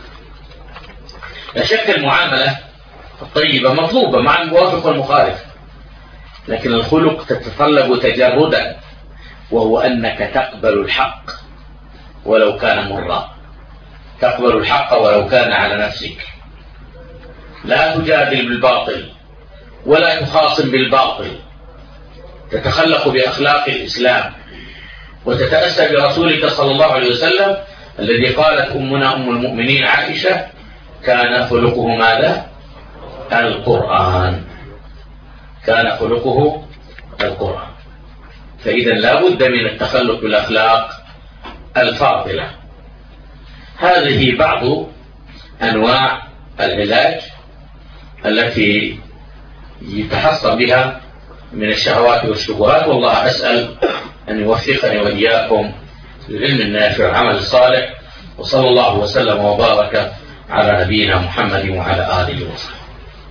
لا شك المعاملة الطيبة مطلوبة مع الموافق والمخالف، لكن الخلق تتطلب تجردا، وهو أنك تقبل الحق ولو كان مرا. تقبل الحق ولو كان على نفسك، لا تجادل بالباطل ولا تخاصم بالباطل، تتخلق بأخلاق الإسلام وتتأسى برسولك صلى الله عليه وسلم الذي قالت أمنا أم المؤمنين عائشة كان خلقه ماذا؟ القرآن. كان خلقه القرآن. فإذا لا بد من التخلق بالأخلاق الفاضلة. هذه بعض أنواع العلاج التي يتحصن بها من الشهوات والشبهات. والله أسأل أن يوفقني وإياكم للعلم النافع والعمل الصالح، وصلى الله وسلم وبارك على نبينا محمد وعلى آله وصحبه.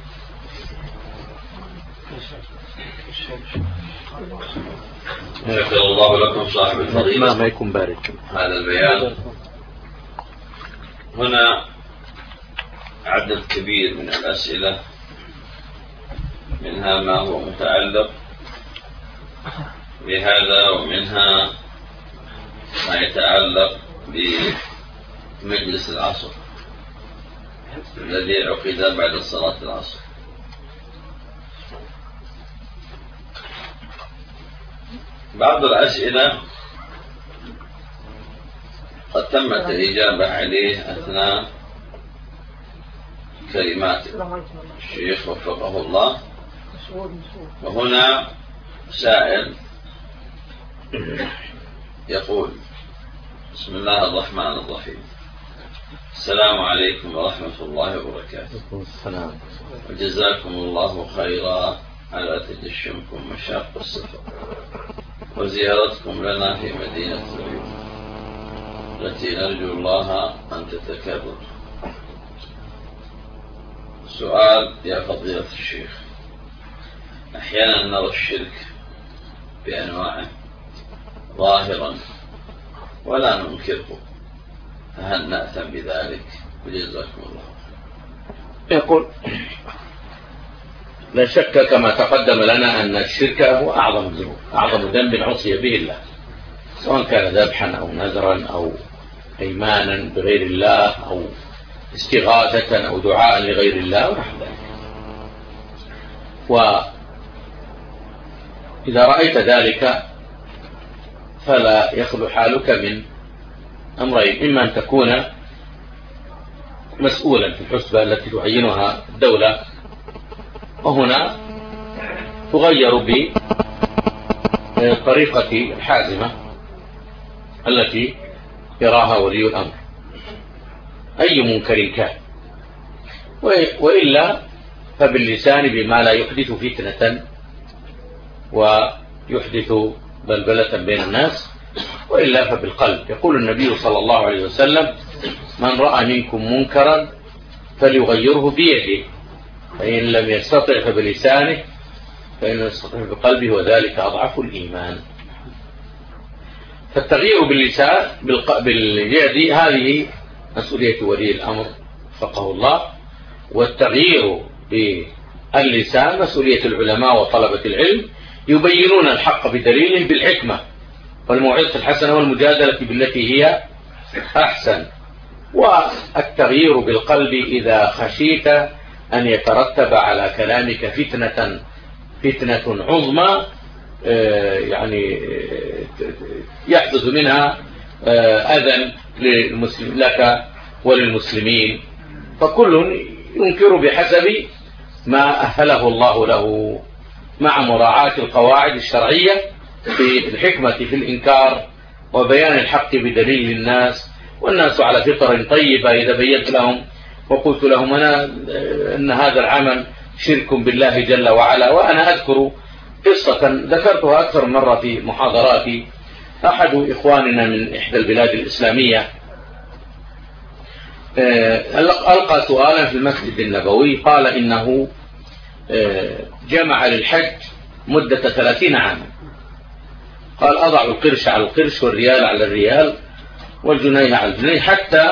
شكر الله لكم صاحب الفضيلة ما يكون بارك هذا البيان. هنا عدد كبير من الأسئلة، منها ما هو متعلق بهذا، ومنها ما يتعلق بمجلس العصر الذي عقد بعد صلاة العصر. بعض الأسئلة قد تمت الإجابة عليه أثناء كلمات الشيخ وفقه الله. وهنا سائل يقول: بسم الله الرحمن الرحيم، السلام عليكم ورحمة الله وبركاته، وجزاكم الله خيرا على تجشمكم مشاق السفر وزيارتكم لنا في مدينة الرياض التي نرجو الله أن تتكرر. سؤال: يا فضيلة الشيخ، أحيانا نرى الشرك بأنواعه ظاهرا ولا ننكره، فهل نأثم بذلك؟ وجزاكم الله. يقول: لا شك كما تقدم لنا أن الشرك هو أعظم الذنوب، أعظم ذنب عصي به الله، سواء كان ذبحا أو نذرا أو أيمانا بغير الله أو استغاثة أو دعاء لغير الله ونحو ذلك. وإذا رأيت ذلك فلا يخلو حالك من أمرين: إما أن تكون مسؤولا في الحسبة التي تعينها الدولة، وهنا تغير بالطريقة الحازمة التي يراها ولي الأمر أي منكر كان، وإلا فباللسان بما لا يحدث فتنة ويحدث بلبلة بين الناس، وإلا فبالقلب. يقول النبي صلى الله عليه وسلم: من رأى منكم منكرا فليغيره بيده، فإن لم يستطع فبلسانه، فإن يستطيع بقلبه، وذلك أضعف الإيمان. فالتغيير باللسان باليد هذه مسؤولية ولي الأمر فقه الله، والتغيير باللسان مسؤولية العلماء وطلبة العلم، يبينون الحق بدليل بالحكمة والموعظة الحسنة والمجادلة بالتي هي أحسن. والتغيير بالقلب إذا خشيت أن يترتب على كلامك فتنة عظمى، يعني يحدث منها أذى لك وللمسلمين، فكل ينكر بحسب ما أهله الله له، مع مراعاة القواعد الشرعية في الحكمة في الإنكار وبيان الحق بدليل للناس. والناس على فطر طيبة إذا بينت لهم وقلت لهم أنا أن هذا العمل شرك بالله جل وعلا. وأنا أذكر قصة ذكرتها أكثر من مرة في محاضراتي. أحد إخواننا من إحدى البلاد الإسلامية ألقى سؤالا في المسجد النبوي، قال إنه جمع للحج مدة 30 عاما. قال: أضع القرش على القرش والريال على الريال والجنيه على الجنيه حتى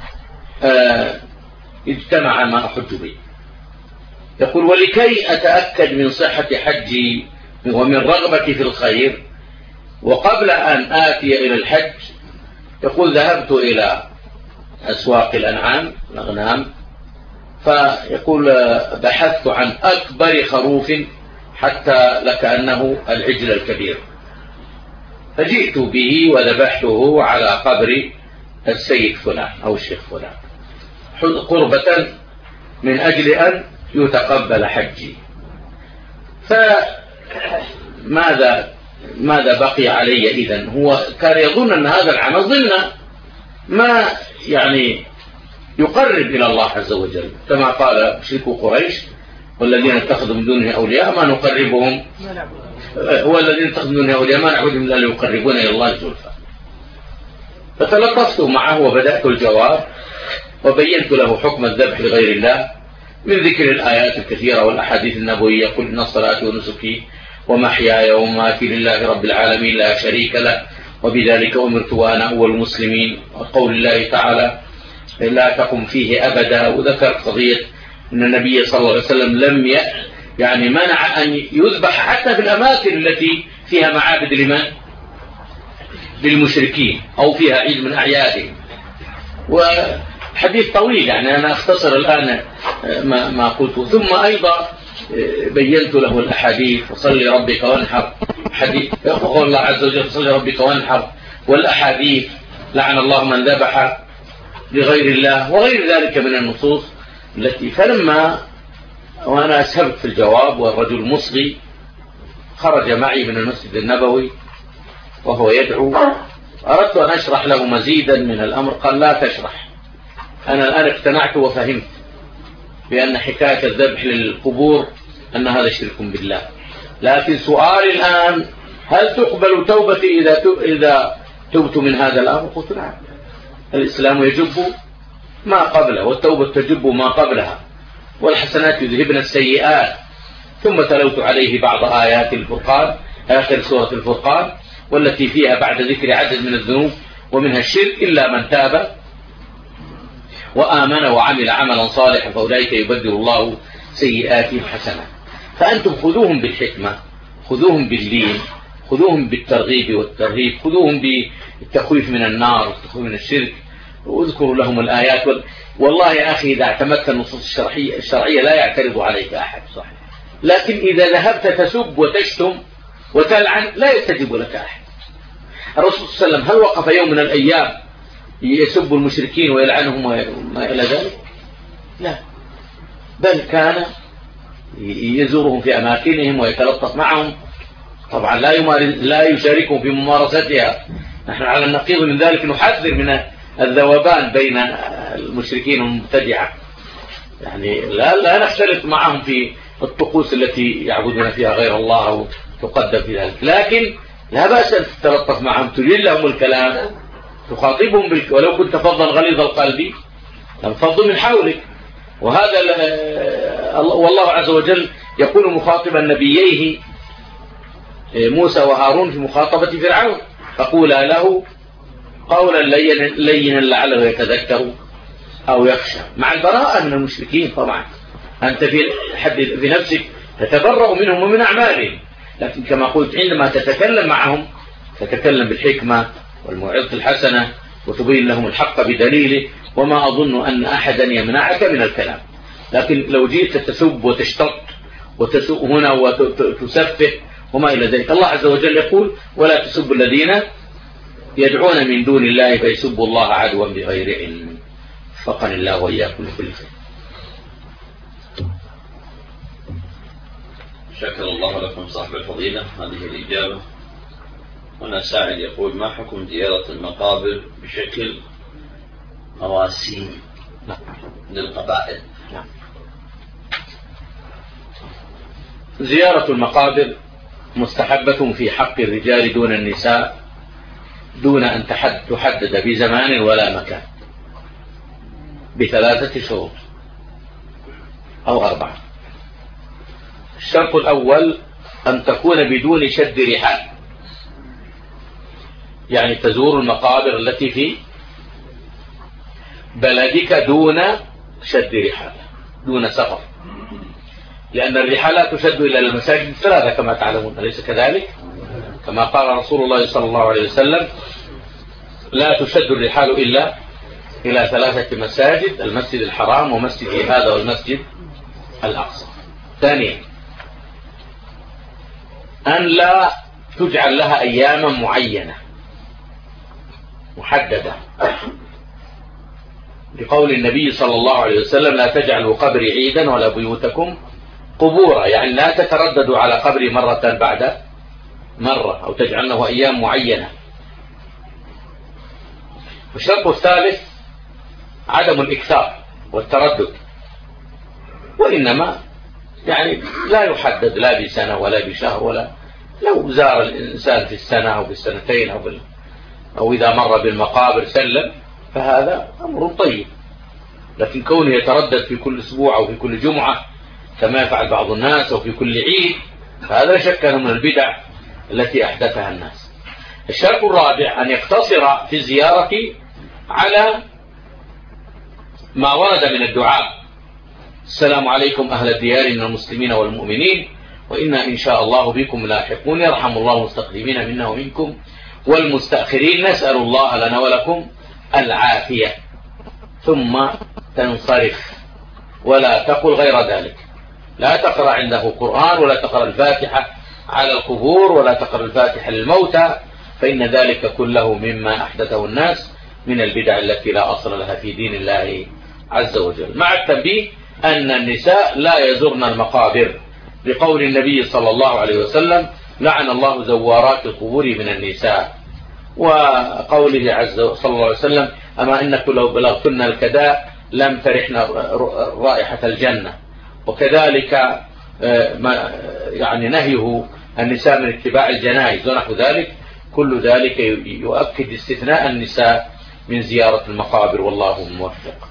اجتمع ما أحج به. يقول: ولكي أتأكد من صحة حجي ومن رغبتي في الخير، وقبل أن آتي إلى الحج، يقول ذهبت إلى أسواق الأغنام، فيقول بحثت عن أكبر خروف حتى لكأنه العجل الكبير، فجئت به وذبحته على قبر السيد فلان أو الشيخ فلان قربة من أجل أن يتقبل حجي. فماذا بقي علي إذن؟ هو كان يظن أن هذا العمل ضمن ما يعني يقرب إلى الله عز وجل، كما قال مشركو قريش والذين اتخذوا من دونه أولياء ما نقربهم، هو الذين اتخذوا من دونه أولياء ما نعبدهم إلا ليقربونا إلى الله زلفى. فتلطفت معه وبدأت الجواب وبينت له حكم الذبح لغير الله من ذكر الآيات الكثيرة والأحاديث النبوية: قل إن الصلاة ونسكي ومحياي ومماتي لله رب العالمين لا شريك له وبذلك أمرت وأنا أول المسلمين، وقول الله تعالى لا تقم فيه أبدا. وذكر قضية أن النبي صلى الله عليه وسلم لم يعني منع أن يذبح حتى في الأماكن التي فيها معابد للمشركين أو فيها عيد من أعيادهم. وحديث طويل يعني أنا أختصر الآن ما قلته. ثم أيضا بينت له الأحاديث: وصلي ربك وانحر، حديث يقول الله عز وجل: صلي ربك وانحر، والأحاديث: لعن الله من ذبح لغير الله، وغير ذلك من النصوص التي. فلما وأنا أسهبت في الجواب والرجل مصغي خرج معي من المسجد النبوي وهو يدعو، أردت أن أشرح له مزيدا من الأمر، قال: لا تشرح، أنا الآن اقتنعت وفهمت بأن حكاية الذبح للقبور أن هذا شرك بالله. لكن سؤالي الآن: هل تقبل توبتي إذا تبت من هذا الأمر؟ قلت: نعم، الإسلام يجب ما قبله، والتوبة تجب ما قبلها، والحسنات يذهبن السيئات. ثم تلوت عليه بعض آيات الفرقان، آخر سورة الفرقان، والتي فيها بعد ذكر عدد من الذنوب ومنها الشرك: إلا من تاب وآمن وعمل عملا صالحا فأولئك يبدل الله سيئاتهم حسنات. فأنتم خذوهم بالحكمة، خذوهم باللين، خذوهم بالترغيب والترهيب، خذوهم بالتخويف من النار والتخويف من الشرك، واذكروا لهم الآيات. والله يا أخي إذا اعتمدت النصوص الشرعية لا يعترض عليك أحد، صحيح، لكن إذا ذهبت تسب وتشتم وتلعن لا يستجيب لك أحد. الرسول صلى الله عليه وسلم هل وقف يوم من الأيام يسب المشركين ويلعنهم وما إلى ذلك؟ لا، بل كان يزورهم في أماكنهم ويتلطف معهم، طبعا لا يشاركهم في ممارستها. نحن على النقيض من ذلك نحذر من الذوبان بين المشركين والمبتدعة، يعني لا نختلف معهم في الطقوس التي يعبدون فيها غير الله وتقدم في ذلك، لكن لا بأس أن تتلطف معهم، تجل لهم الكلام، تخاطبهم ولو كنت فظا غليظ القلب لانفضوا من حولك. وهذا والله عز وجل يقول مخاطبا نبييه موسى وهارون في مخاطبة فرعون: فقولا له قولا لينا لعله يتذكر أو يخشى، مع البراءة من المشركين. طبعا أنت في نفسك تتبرأ منهم ومن أعمالهم، لكن كما قلت عندما تتكلم معهم تتكلم بالحكمة والموعظة الحسنة وتبين لهم الحق بدليله، وما أظن أن أحدا يمنعك من الكلام. لكن لو جئت تسب وتشتط وتسوء هنا وتسفه وما إلى ذلك، الله عز وجل يقول: ولا تسبوا الذين يدعون من دون الله فيسبوا الله عدوا بغير علم. فقنا الله وإياكم لكل خير. شكر الله لكم صاحب الفضيلة هذه الإجابة. هنا سائل يقول: ما حكم زيارة المقابر بشكل مواسم للقبائل؟ زيارة المقابر مستحبة في حق الرجال دون النساء، دون أن تحدد بزمان ولا مكان، ب3 شروط أو 4. الشرط الأول أن تكون بدون شد رحال، يعني تزور المقابر التي في بلدك دون شد رحال، دون سفر، لأن الرحال لا تشد إلى المساجد 3 كما تعلمون، أليس كذلك؟ كما قال رسول الله صلى الله عليه وسلم: لا تشد الرحال إلى 3 مساجد: المسجد الحرام ومسجد هذا والمسجد الأقصى. ثانيا، أن لا تجعل لها أياما معينة محددة، لقول النبي صلى الله عليه وسلم: لا تجعلوا قبري عيدا ولا بيوتكم قبورا، يعني لا تترددوا على قبري مرة بعد مرة، أو تجعل له أيام معينة. والشرط الثالث عدم الإكثار والتردد، وإنما يعني لا يحدد لا بسنة ولا بشهر، ولا لو زار الإنسان في السنة أو بالسنتين أو إذا مر بالمقابر سلم، فهذا أمر طيب. لكن كونه يتردد في كل أسبوع أو في كل جمعة كما يفعل بعض الناس أو في كل عيد، فهذا لا شك أنه من البدع التي أحدثها الناس. الشرط الرابع أن يقتصر في الزيارة على ما ورد من الدعاء: السلام عليكم أهل الديار من المسلمين والمؤمنين وإنا إن شاء الله بكم لاحقون، يرحم الله المستقدمين منا ومنكم والمستأخرين، نسأل الله لنا ولكم العافية. ثم تنصرف ولا تقل غير ذلك، لا تقرأ عنده قرآن، ولا تقرأ الفاتحة على القبور، ولا تقرأ الفاتحة للموتى، فإن ذلك كله مما أحدثه الناس من البدع التي لا أصل لها في دين الله عز وجل. مع التنبيه أن النساء لا يزرن المقابر، لقول النبي صلى الله عليه وسلم: لعن الله زوارات القبور من النساء، وقوله صلى الله عليه وسلم: أما إنكم لو بلغتن الكداء لم ترحن رائحة الجنة. وكذلك يعني نهيه النساء من اتباع الجنائز ونحو ذلك، كل ذلك يؤكد استثناء النساء من زيارة المقابر، والله الموفق.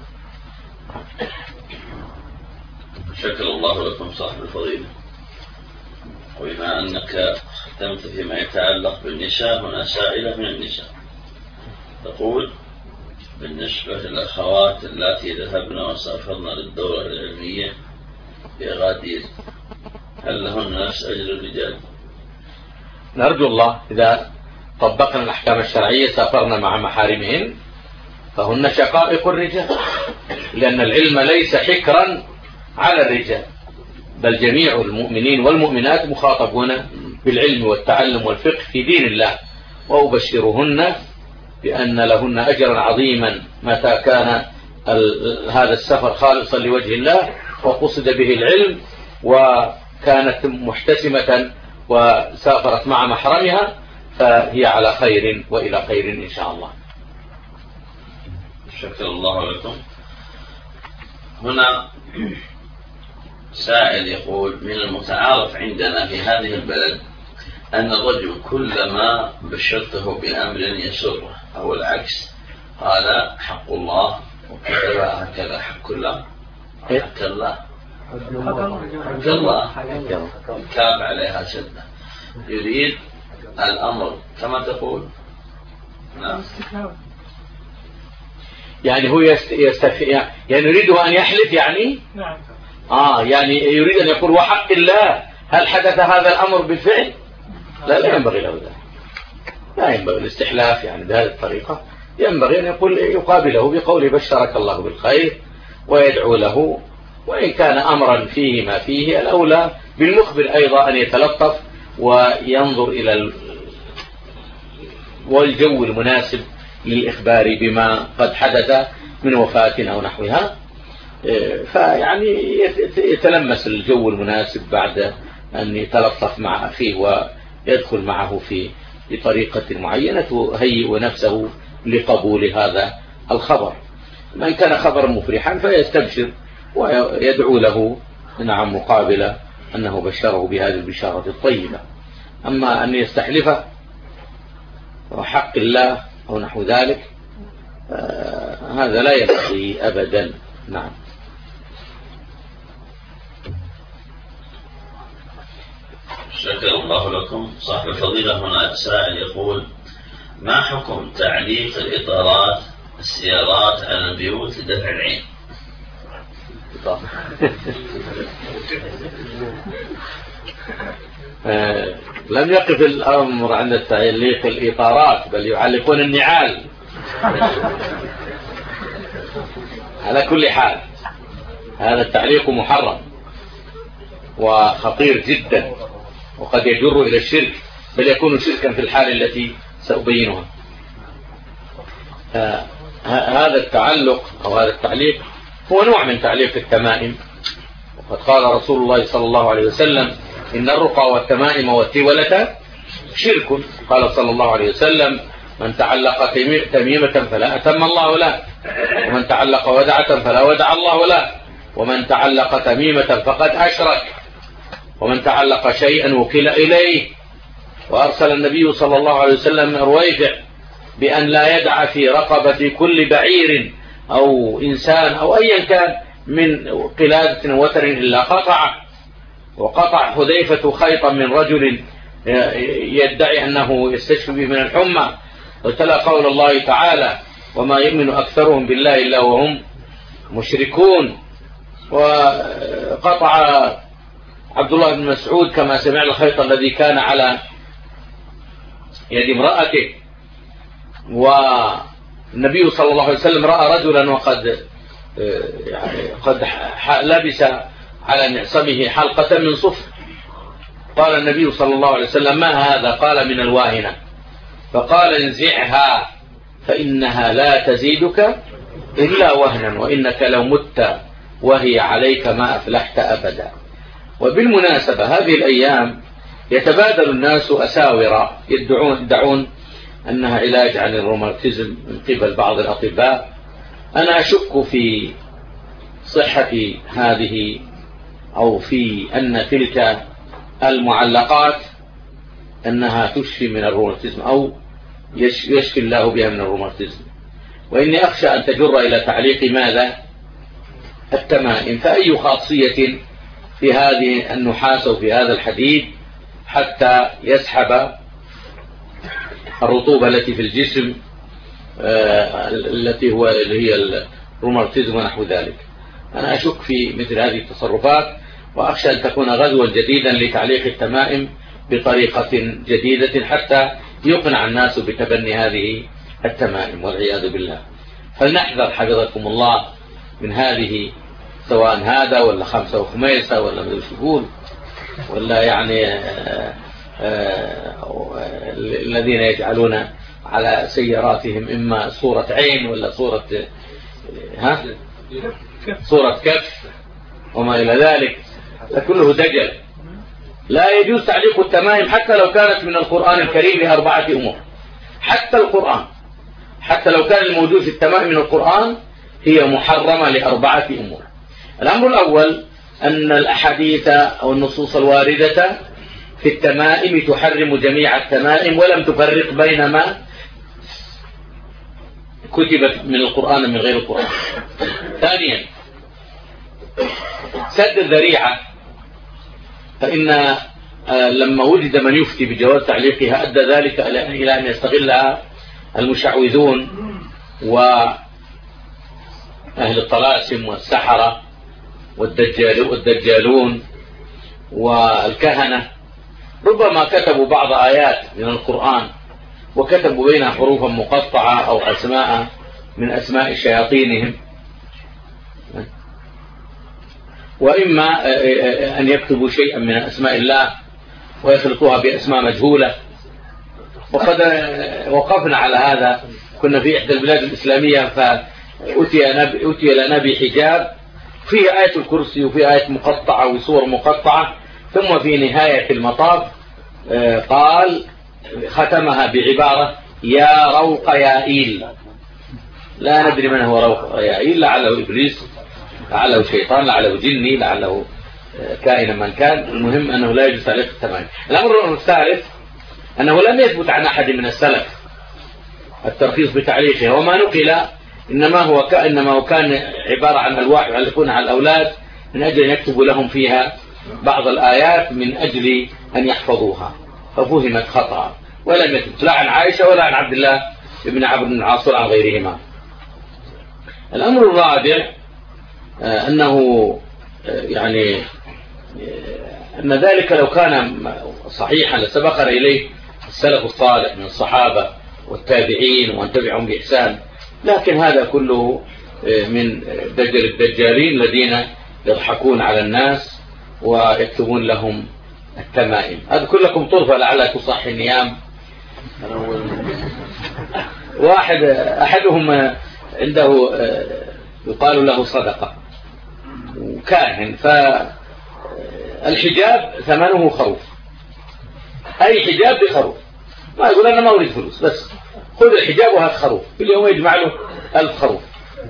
شكر الله لكم صاحب الفضيلة. وبما أنك ختمت فيما يتعلق بالنساء، هنا سائلة من النساء تقول: بالنسبة للأخوات اللاتي ذهبن وسافرن للدورة العلمية بأغادير، هل لهن نفس أجر الرجال؟ نرجو الله إذا طبقنا الأحكام الشرعية سافرنا مع محارمهن فهن شقائق الرجال، لأن العلم ليس حكرا على الرجال، بل جميع المؤمنين والمؤمنات مخاطبون بالعلم والتعلم والفقه في دين الله. وأبشرهن بأن لهن أجرا عظيما متى كان هذا السفر خالصا لوجه الله وقصد به العلم، وكانت محتسمة وسافرت مع محرمها، فهي على خير وإلى خير إن شاء الله. شكر الله لكم. هنا سائل يقول: من المتعارف عندنا في هذه البلد أن الرجل كلما بشرته بأمر يسره أو العكس قال حق الله، وكتب هكذا حق الله، حق الله، حق الله، كاب عليها شدة، يريد الأمر كما تقول. نعم. يعني هو يعني يريد أن يحلف، يعني نعم. يعني يريد أن يقول وحق الله هل حدث هذا الأمر بالفعل؟ لا ينبغي له ذلك، لا ينبغي الاستحلاف يعني بهذه الطريقة. ينبغي أن يقابله بقوله بشرك الله بالخير ويدعو له، وإن كان أمرا فيه ما فيه الأولى بالمخبر أيضا أن يتلطف وينظر إلى والجو المناسب للإخبار بما قد حدث من وفاة أو نحوها، فيعني يتلمس الجو المناسب بعد أن يتلطف مع أخيه ويدخل معه في بطريقة معينة تهيئ نفسه لقبول هذا الخبر. من كان خبرا مفرحا فيستبشر ويدعو له نعم مقابل أنه بشره بهذه البشارة الطيبة. أما أن يستحلفه وحق الله أو نحو ذلك هذا لا ينبغي أبدا. نعم. شكر الله لكم. صاحب الفضيلة هنا سائل يقول: ما حكم تعليق الإطارات السيارات على البيوت لدفع العين؟ لم يقف الأمر عند تعليق الإطارات، بل يعلقون النعال. على كل حال هذا التعليق محرم وخطير جدا، وقد يجر إلى الشرك، بل يكون شركا في الحال التي سأبينها. هذا التعلق أو هذا التعليق هو نوع من تعليق التمائم، وقد قال رسول الله صلى الله عليه وسلم: إن الرقى والتمائم والتولة شرك. قال صلى الله عليه وسلم: من تعلق تميمة فلا أتم الله له، ومن تعلق ودعة فلا ودع الله له، ومن تعلق تميمة فقد أشرك، ومن تعلق شيئا وكل إليه. وأرسل النبي صلى الله عليه وسلم رويفع بأن لا يدع في رقبة كل بعير أو إنسان أو أيا كان من قلادة وتر إلا قطعه. وقطع حذيفة خيطا من رجل يدعي أنه يستشفي به من الحمى، وتلا قول الله تعالى: وما يؤمن أكثرهم بالله إلا وهم مشركون. وقطع عبد الله بن مسعود كما سمع الخيط الذي كان على يد امرأته. والنبي صلى الله عليه وسلم رأى رجلا وقد قد لبس على معصمه حلقة من صفر. قال النبي صلى الله عليه وسلم: ما هذا؟ قال: من الواهنة. فقال: انزعها فإنها لا تزيدك إلا وهنا، وإنك لو مت وهي عليك ما أفلحت أبدا. وبالمناسبة هذه الأيام يتبادل الناس أساور يدعون أنها علاج عن الروماتيزم من قبل بعض الأطباء. أنا أشك في صحة هذه، أو في أن تلك المعلقات أنها تشفي من الروماتيزم أو يشفي الله بها من الروماتيزم. وإني أخشى أن تجر إلى تعليق ماذا؟ التمائم. فأي خاصية في هذه النحاس وفي هذا الحديد حتى يسحب الرطوبة التي في الجسم التي هي الروماتيزم ونحو ذلك. أنا أشك في مثل هذه التصرفات، وأخشى أن تكون غزوا جديدا لتعليق التمائم بطريقة جديدة حتى يقنع الناس بتبني هذه التمائم والعياذ بالله. فلنحذر حفظكم الله من هذه، سواء هذا ولا خمسة وخميسة ولا مدري شو يقول، ولا يعني الذين يجعلون على سياراتهم إما صورة عين ولا صورة كف وما إلى ذلك، كله دجل. لا يجوز تعليق التمائم حتى لو كانت من القرآن الكريم لأربعة أمور. حتى القرآن، حتى لو كان الموجود في التمائم من القرآن، هي محرمة لأربعة أمور. الأمر الأول أن الأحاديث أو النصوص الواردة في التمائم تحرم جميع التمائم ولم تفرق بين ما كتبت من القرآن ومن غير القرآن. ثانيا سد الذريعة، فإن لما وجد من يفتي بجواز تعليقها أدى ذلك إلى أن يستغلها المشعوذون وأهل الطلاسم والسحرة والدجالون والكهنة. ربما كتبوا بعض آيات من القرآن وكتبوا بينها حروفا مقطعة أو أسماء من أسماء شياطينهم، وإما أن يكتبوا شيئا من أسماء الله ويخلطوها بأسماء مجهولة. وقد وقفنا على هذا، كنا في إحدى البلاد الإسلامية فأتي لنا بحجاب فيه آية الكرسي وفيه آية مقطعة وصور مقطعة، ثم في نهاية المطاف قال ختمها بعبارة: يا روق يا إيل. لا ندري من هو روق يا إيل، لعله إبليس، لعله شيطان، لعله جني، لعله كائنا من كان. المهم أنه لا يجوز تعليق التمائم. الأمر الثالث أنه لم يثبت عن أحد من السلف الترخيص بتعليقه، وما نقل إنما هو كان عبارة عن ألواح يعلقونها على الأولاد من أجل أن يكتبوا لهم فيها بعض الآيات من أجل أن يحفظوها، ففهمت خطأ، ولم يثبت لا عن عائشة ولا عن عبد الله بن عمرو بن العاص ولا عن غيرهما. الأمر الرابع أنه يعني أن ذلك لو كان صحيحا لسبقنا إليه السلف الصالح من الصحابة والتابعين ومن تبعهم بإحسان، لكن هذا كله من الدجالين الذين يضحكون على الناس ويكتبون لهم التمائم. هذا كلكم طرفة لعلها تصحي النيام. أحدهم عنده يقال له صدقة كاهن، فالحجاب ثمنه خروف، أي حجاب بخروف، ما يقول أنا ما أريد فلوس، بس خذ الحجاب وهات خروف، كل يوم يجمع له 1000 خروف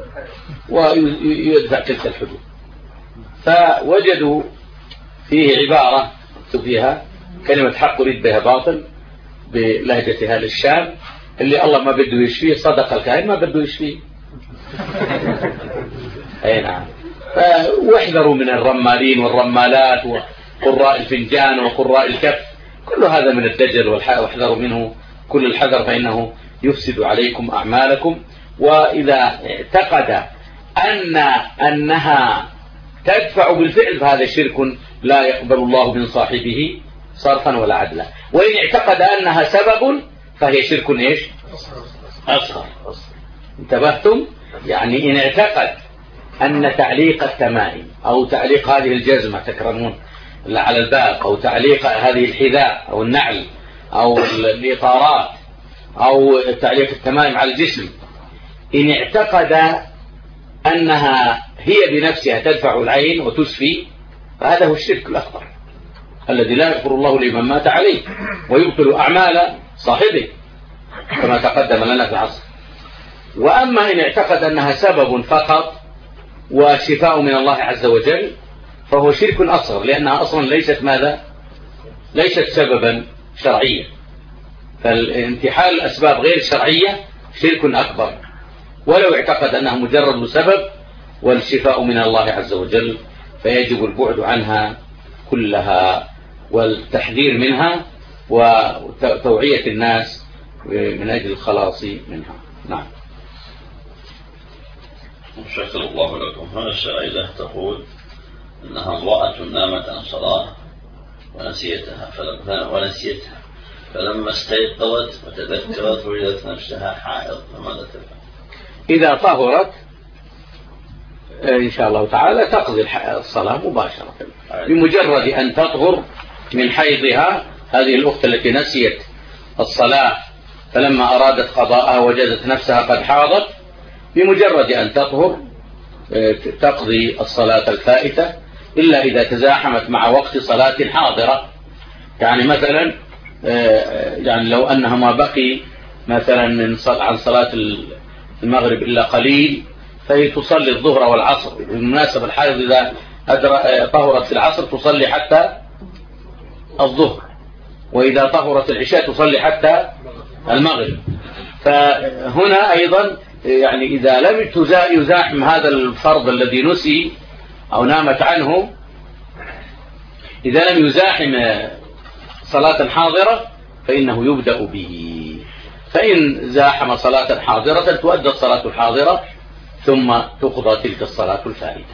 ويدفع تلك الحدود. فوجدوا فيه عبارة فيها كلمة حق أريد بها باطل بلهجة أهل الشام، اللي الله ما بده يشفيه صدق الكاهن ما بده يشفيه. أي نعم. واحذروا من الرمالين والرمالات وقراء الفنجان وقراء الكف، كل هذا من الدجل واحذروا منه كل الحذر، فإنه يفسد عليكم أعمالكم. وإذا اعتقد أنها تدفع بالفعل فهذا شرك لا يقبل الله من صاحبه صرفا ولا عدلا. وإن اعتقد أنها سبب فهي شرك إيش؟ أصغر. انتبهتم؟ يعني إن اعتقد أن تعليق التمائم أو تعليق هذه الجزمة تكرمون على الباب أو تعليق هذه الحذاء أو النعل أو الإطارات أو تعليق التمائم على الجسم، إن اعتقد أنها هي بنفسها تدفع العين وتشفي فهذا هو الشرك الأخطر الذي لا يغفر الله لمن مات عليه ويبطل أعمال صاحبه كما تقدم لنا في العصر. وأما إن اعتقد أنها سبب فقط وشفاء من الله عز وجل فهو شرك أصغر، لأنها أصلا ليست ماذا؟ ليست سببا شرعيا، فالانتحال الأسباب غير شرعية شرك أكبر، ولو اعتقد أنها مجرد سبب والشفاء من الله عز وجل فيجب البعد عنها كلها والتحذير منها وتوعية الناس من أجل الخلاص منها. نعم. شكر الله لكم. هنا السائلة تقول أنها امرأة نامت عن صلاة ونسيتها فلما استيقظت وتذكرت وجدت نفسها حائض، فماذا تفعل؟ إذا طهرت إن شاء الله تعالى تقضي الصلاة مباشرة بمجرد أن تطهر من حيضها. هذه الأخت التي نسيت الصلاة فلما أرادت قضاءها وجدت نفسها قد حاضت، بمجرد أن تطهر تقضي الصلاة الفائتة، إلا إذا تزاحمت مع وقت صلاة حاضرة. يعني مثلا يعني لو أنها ما بقي مثلا عن صلاة المغرب إلا قليل فهي تصلي الظهر والعصر. بالمناسبة الحائض إذا طهرت في العصر تصلي حتى الظهر، وإذا طهرت العشاء تصلي حتى المغرب. فهنا أيضا يعني إذا لم يزاحم هذا الفرض الذي نسي أو نامت عنه، إذا لم يزاحم صلاة حاضرة فإنه يبدأ به. فإن زاحم صلاة حاضرة تؤدى الصلاة الحاضرة ثم تقضى تلك الصلاة الفائتة.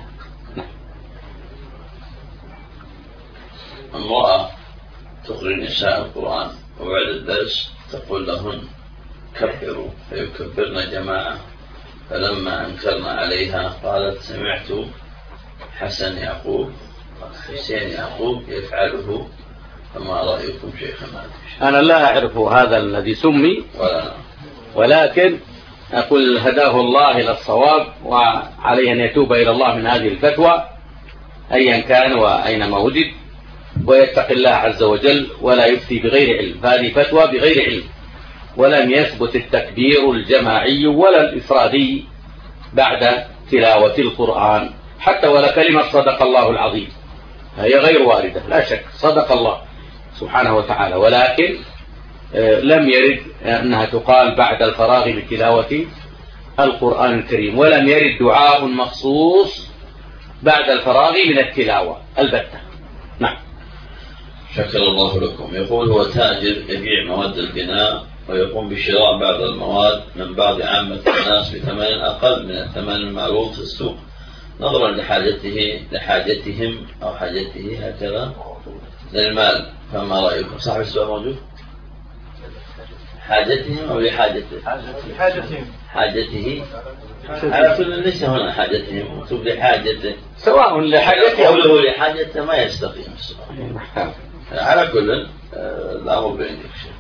امرأة تقرأ نساء القرآن وبعد الدرس تقول لهن كبروا فيكبرن جماعة، فلما أنكرنا عليها قالت سمعت حسين يعقوب يفعله، فما رأيكم شيخنا؟ أنا لا أعرف هذا الذي سمي ولكن أقول هداه الله إلى الصواب، وعليه أن يتوب إلى الله من هذه الفتوى أيا كان وأينما وجد، ويتق الله عز وجل ولا يفتي بغير علم. هذه فتوى بغير علم، ولم يثبت التكبير الجماعي ولا الإفرادي بعد تلاوة القرآن، حتى ولا كلمة صدق الله العظيم هي غير واردة، لا شك صدق الله سبحانه وتعالى، ولكن لم يرد أنها تقال بعد الفراغ بتلاوة القرآن الكريم، ولم يرد دعاء مخصوص بعد الفراغ من التلاوة البتة. نعم. شكر الله لكم. يقول هو تاجر يبيع مواد البناء ويقوم بشراء بعض المواد من بعض عامة الناس بثمن أقل من الثمن المعروض في السوق نظرا لحاجتهم أو حاجته هكذا للمال، فما رأيكم؟ صاحب السؤال موجود؟ حاجتهم أو لحاجته؟ حاجته على كل النساء هنا حاجتهم مكتوب لحاجته، سواء لحاجته أو له لحاجته ما يستقيم السؤال. على كل لا هو بعندك شيء.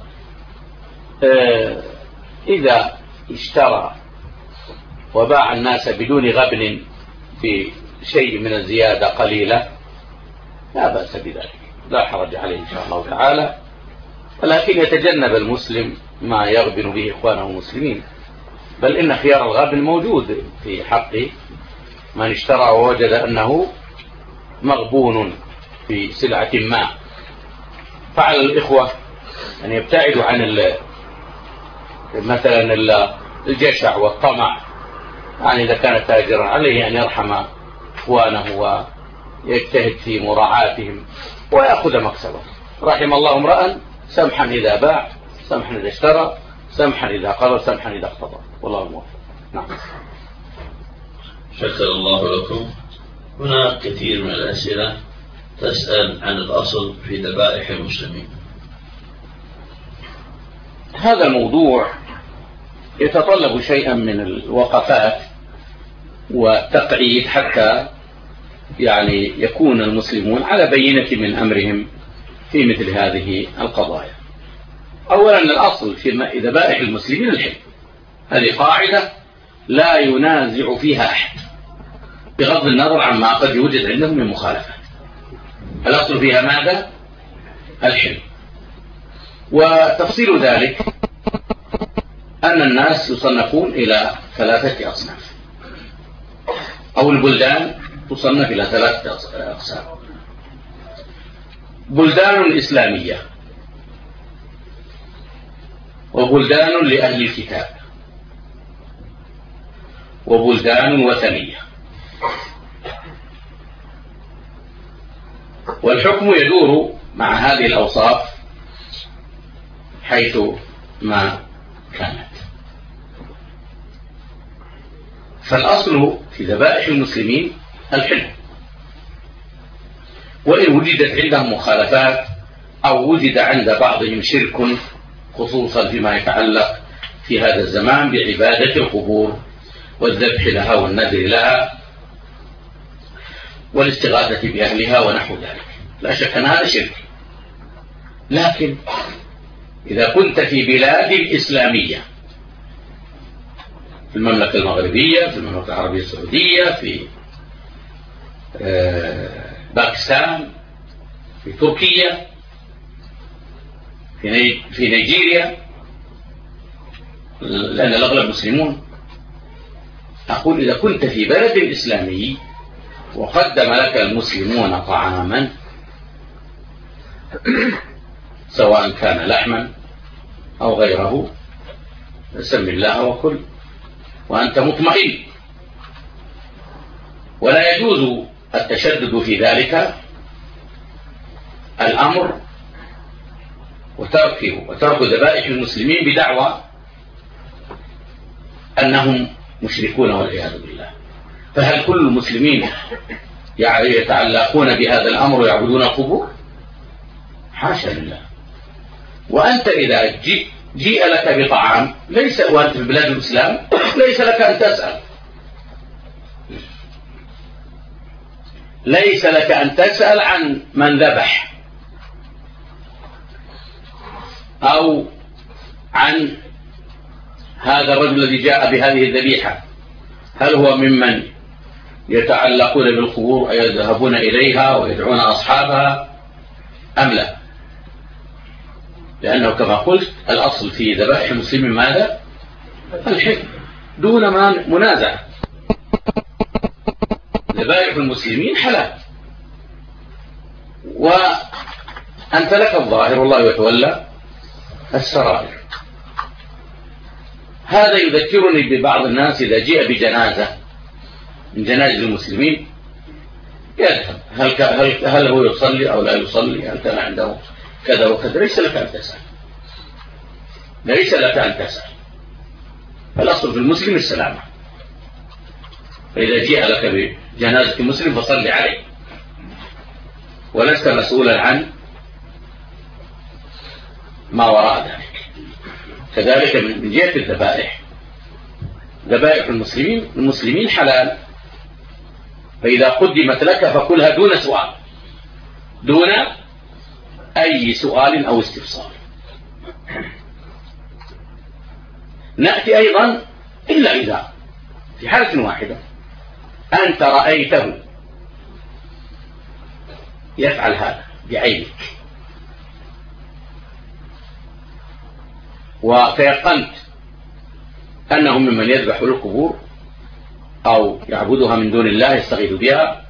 إذا اشترى وباع الناس بدون غبن بشيء من الزيادة قليلة لا بأس بذلك، لا حرج عليه إن شاء الله تعالى، ولكن يتجنب المسلم ما يغبن به إخوانه المسلمين، بل إن خيار الغبن موجود في حق من اشترى ووجد أنه مغبون في سلعة ما. فعلى الإخوة أن يبتعدوا عن مثلا الجشع والطمع، يعني إذا كان تاجرا عليه أن يرحم إخوانه ويجتهد في مراعاتهم ويأخذ مكسبه. رحم الله امرأ سمحا إذا باع، سمحا إذا اشترى، سمحا إذا قرض، سمحا إذا اقتضى، والله الموفق. نعم. شكر الله لكم. هنا كثير من الأسئلة تسأل عن الأصل في ذبائح المسلمين. هذا الموضوع يتطلب شيئا من الوقفات والتقعيد حتى يعني يكون المسلمون على بينة من أمرهم في مثل هذه القضايا. أولا الأصل في ذبائح المسلمين الحل، هذه قاعدة لا ينازع فيها أحد بغض النظر عما قد يوجد عندهم من مخالفات. الأصل فيها ماذا؟ الحل. وتفصيل ذلك أن الناس يصنفون إلى 3 أصناف، أو البلدان تصنف إلى 3 أقسام: بلدان إسلامية، وبلدان لأهل الكتاب، وبلدان وثنية. والحكم يدور مع هذه الأوصاف حيث ما كانت. فالأصل في ذبائح المسلمين الحل، وإن وجدت عندهم مخالفات أو وجد عند بعضهم شرك، خصوصا فيما يتعلق في هذا الزمان بعبادة القبور والذبح لها والنذر لها والاستغاثة بأهلها ونحو ذلك، لا شك أن هذا شرك. لكن إذا كنت في بلاد إسلامية، في المملكة المغربية، في المملكة العربية السعودية، في باكستان، في تركيا، في نيجيريا، لأن الأغلب مسلمون، أقول إذا كنت في بلد إسلامي وقدم لك المسلمون طعاما سواء كان لحما أو غيره، سم الله وكل وأنت مطمئن، ولا يجوز التشدد في ذلك الأمر وترك ذبائح المسلمين بدعوى أنهم مشركون والعياذ بالله. فهل كل المسلمين يتعلقون بهذا الأمر ويعبدون القبور؟ حاشا لله. وأنت إذا جيء لك بطعام ليس وأنت في بلاد الإسلام ليس لك أن تسأل، ليس لك أن تسأل عن من ذبح أو عن هذا الرجل الذي جاء بهذه الذبيحة هل هو ممن يتعلقون بالقبور أي يذهبون إليها ويدعون أصحابها أم لا، لأنه كما قلت الأصل في ذبائح المسلمين ماذا؟ الحل دون منازع. ذبائح المسلمين حلال، وأنت لك الظاهر والله يتولى السرائر. هذا يذكرني ببعض الناس إذا جاء بجنازة من جنائز المسلمين يذهب هل هو يصلي أو لا يصلي، هل كان عنده كذا وكذا، ليس لك أن تسأل، ليس لك أن تسأل. فالأصل في المسلم السلامة، فإذا جاء لك بجنازة مسلم فصلي عليه، ولست مسؤولا عن ما وراء ذلك. كذلك من جهة الذبائح، ذبائح المسلمين حلال، فإذا قدمت لك فكلها دون سؤال، دون أي سؤال أو استفسار. نأتي أيضا إلا إذا في حالة واحدة أنت رأيته يفعل هذا بعينك وتيقنت أنه ممن يذبح للقبور أو يعبدها من دون الله يستغيث بها،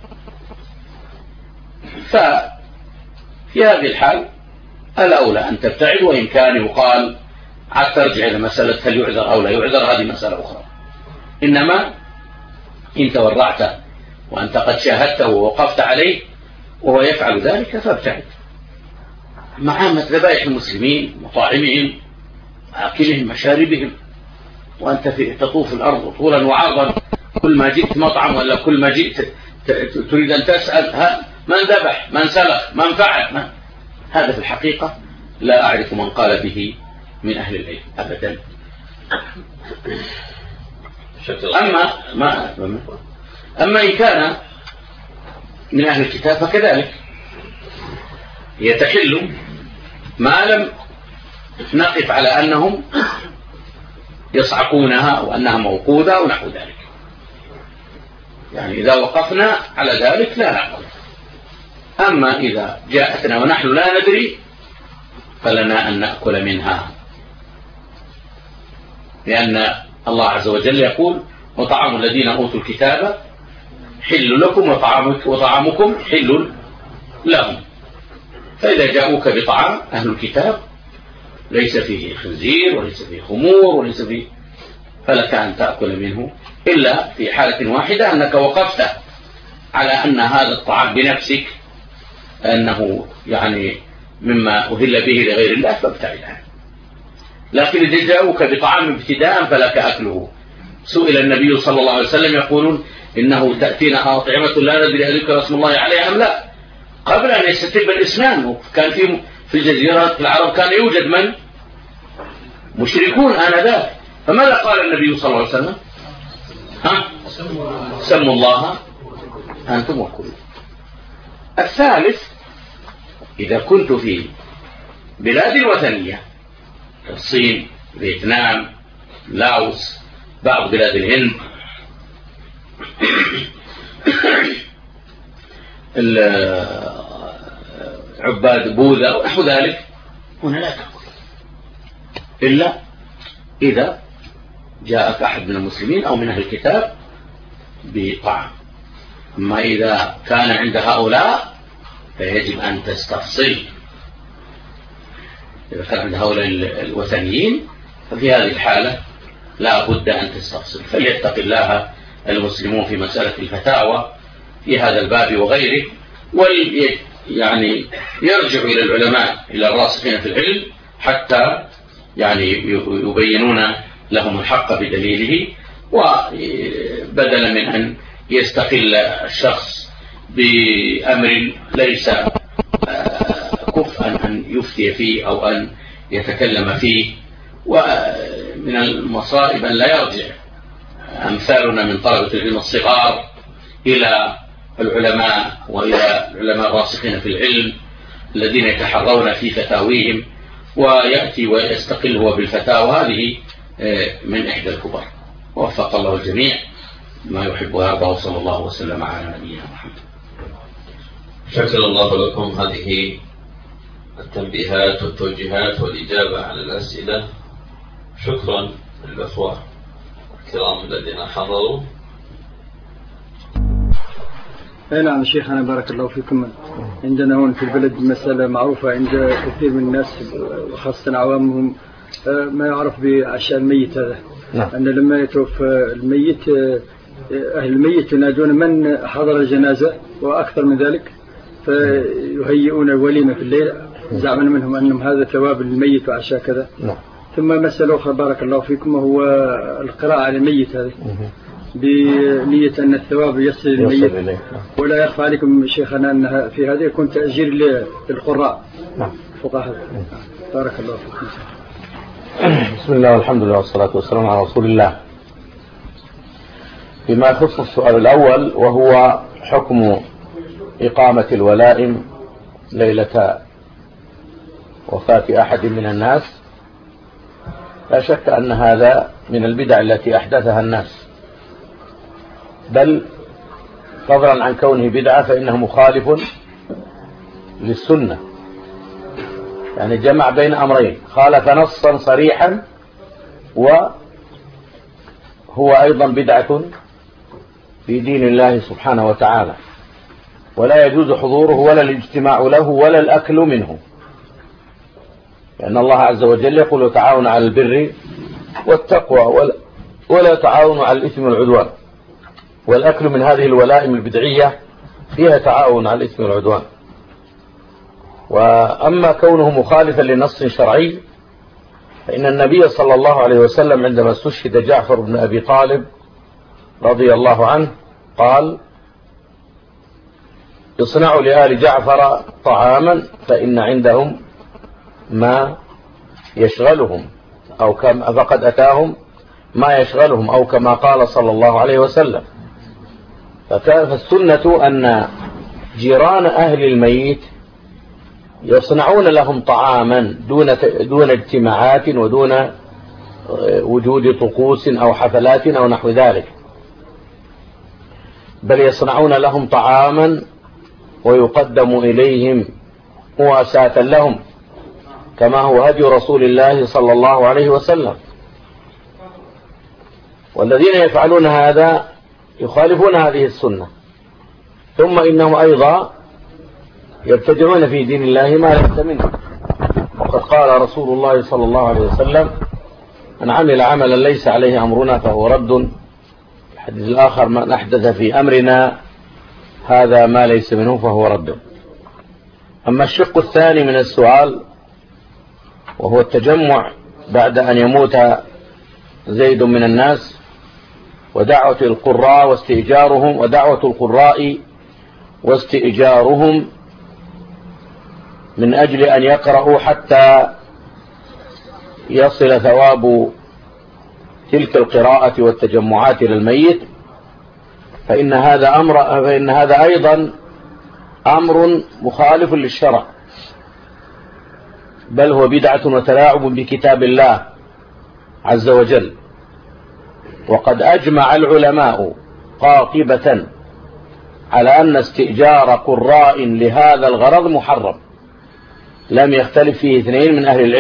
ففي هذه الحال الأولى أن تبتعد، وإن كان يقال عاد ترجع إلى مسألة هل يعذر أو لا يعذر، هذه مسألة أخرى. إنما إن تورعت وأنت قد شاهدته ووقفت عليه وهو يفعل ذلك فابتعد. مع عامة ذبائح المسلمين، مطاعمهم، آكلهم، مشاربهم، وأنت تطوف الأرض طولا وعرضا، كل ما جئت مطعم ولا كل ما جئت تريد أن تسأل من ذبح، من سلخ، من فعل، هذا في الحقيقة لا أعرف من قال به من أهل العلم أبدا. أما إن كان من أهل الكتاب فكذلك يتحل ما لم نقف على أنهم يصعقونها وأنها موقوذة ونحو ذلك. يعني إذا وقفنا على ذلك لا نقول. أما إذا جاءتنا ونحن لا ندري فلنا أن نأكل منها، لأن الله عز وجل يقول وطعام الذين أوتوا الكتاب حل لكم وطعامكم حل لهم. فإذا جاءوك بطعام أهل الكتاب ليس فيه خنزير وليس فيه خمور وليس فيه، فلك أن تأكل منه، إلا في حالة واحدة أنك وقفت على أن هذا الطعام بنفسك أنه يعني مما أهل به لغير الله فابتعد عنه. لكن إذا جاءوك بطعام ابتداء فلك أكله. سئل النبي صلى الله عليه وسلم يقولون إنه تأتينا أطعمة لا ندري هل ذكر اسم الله عليها أم لا، قبل أن يستتب الإسلام. وكان في الجزيرة العرب كان يوجد من مشركون آنذاك، فماذا قال النبي صلى الله عليه وسلم؟ سموا الله أنتم وكلوا. الثالث إذا كنت في بلاد وثنية الصين، فيتنام، لاوس، بعض بلاد الهند، عباد بوذا ونحو ذلك، هنا لا تأكل إلا إذا جاءك أحد من المسلمين أو من أهل الكتاب بطعام. أما إذا كان عند هؤلاء فيجب أن تستفصل. إذا كان عند هؤلاء الوثنيين ففي هذه الحالة لا بد أن تستفصل. فليتق الله المسلمون في مسألة الفتاوى في هذا الباب وغيره، يعني يرجع إلى العلماء، إلى الراسخين في العلم، حتى يعني يبينون لهم الحق بدليله، وبدلا من أن يستقل الشخص بأمر ليس كفءا أن يفتي فيه أو أن يتكلم فيه. ومن المصائب أن لا يرجع أمثالنا من طلبة العلم الصغار إلى العلماء وإلى العلماء الراسخين في العلم الذين يتحرون في فتاويهم، ويأتي ويستقل هو بالفتاوى. هذه من إحدى الكبار. ووفق الله الجميع ما يحب ويرضى، وصلى الله وسلم على نبينا محمد. شكر الله لكم هذه التنبيهات والتوجيهات والإجابة على الأسئلة. شكرا للأخوة الكرام الذين حضروا. نعم شيخنا بارك الله فيكم. عندنا هون في البلد مسألة معروفة عند كثير من الناس وخاصة عوامهم، ما يعرف بعشاء الميت هذا. نعم. أن لما يتوفى الميت أهل الميت ينادون من حضر الجنازة وأكثر من ذلك، فيهيئون الوليمة في الليل زعما منهم أنهم هذا ثواب الميت وعشاء كذا. نعم. ثم مسألة أخرى بارك الله فيكم، وهو القراءة على الميت هذا بنية أن الثواب يصل للميت، ولا يخفى عليكم شيخنا أن في هذا يكون تأجير للقراء. نعم. فقهاء. بارك الله فيكم. بسم الله والحمد لله والصلاة والسلام على رسول الله. فيما يخص السؤال الأول وهو حكم إقامة الولائم ليلة وفاة أحد من الناس، لا شك أن هذا من البدع التي أحدثها الناس، بل فضلا عن كونه بدعة فإنه مخالف للسنة، يعني جمع بين أمرين، خالف نصا صريحا وهو أيضا بدعة في دين الله سبحانه وتعالى، ولا يجوز حضوره ولا الاجتماع له ولا الأكل منه، لأن الله عز وجل يقول تعاونوا على البر والتقوى ولا تعاونوا على الإثم والعدوان، والأكل من هذه الولائم البدعية فيها تعاون على الإثم والعدوان. وأما كونه مخالفا لنص شرعي فإن النبي صلى الله عليه وسلم عندما استشهد جعفر بن أبي طالب رضي الله عنه قال: اصنعوا لآل جعفر طعاما فإن عندهم ما يشغلهم، أو فقد أتاهم ما يشغلهم، أو كما قال صلى الله عليه وسلم. فالسنة أن جيران أهل الميت يصنعون لهم طعاما دون اجتماعات ودون وجود طقوس أو حفلات أو نحو ذلك، بل يصنعون لهم طعاما ويقدم إليهم مواساة لهم، كما هو هدي رسول الله صلى الله عليه وسلم. والذين يفعلون هذا يخالفون هذه السنة، ثم إنهم أيضا يبتدعون في دين الله ما ليس منه، وقد قال رسول الله صلى الله عليه وسلم: من عمل عملا ليس عليه أمرنا فهو رد. الحديث الآخر: من أحدث في أمرنا هذا ما ليس منه فهو رد. أما الشق الثاني من السؤال وهو التجمع بعد أن يموت زيد من الناس ودعوة القراء واستئجارهم من أجل أن يقرأوا حتى يصل ثواب تلك القراءة والتجمعات للميت، فإن هذا أيضا أمر مخالف للشرع، بل هو بدعة وتلاعب بكتاب الله عز وجل. وقد أجمع العلماء قاطبة على أن استئجار قراء لهذا الغرض محرم، لم يختلف فيه اثنان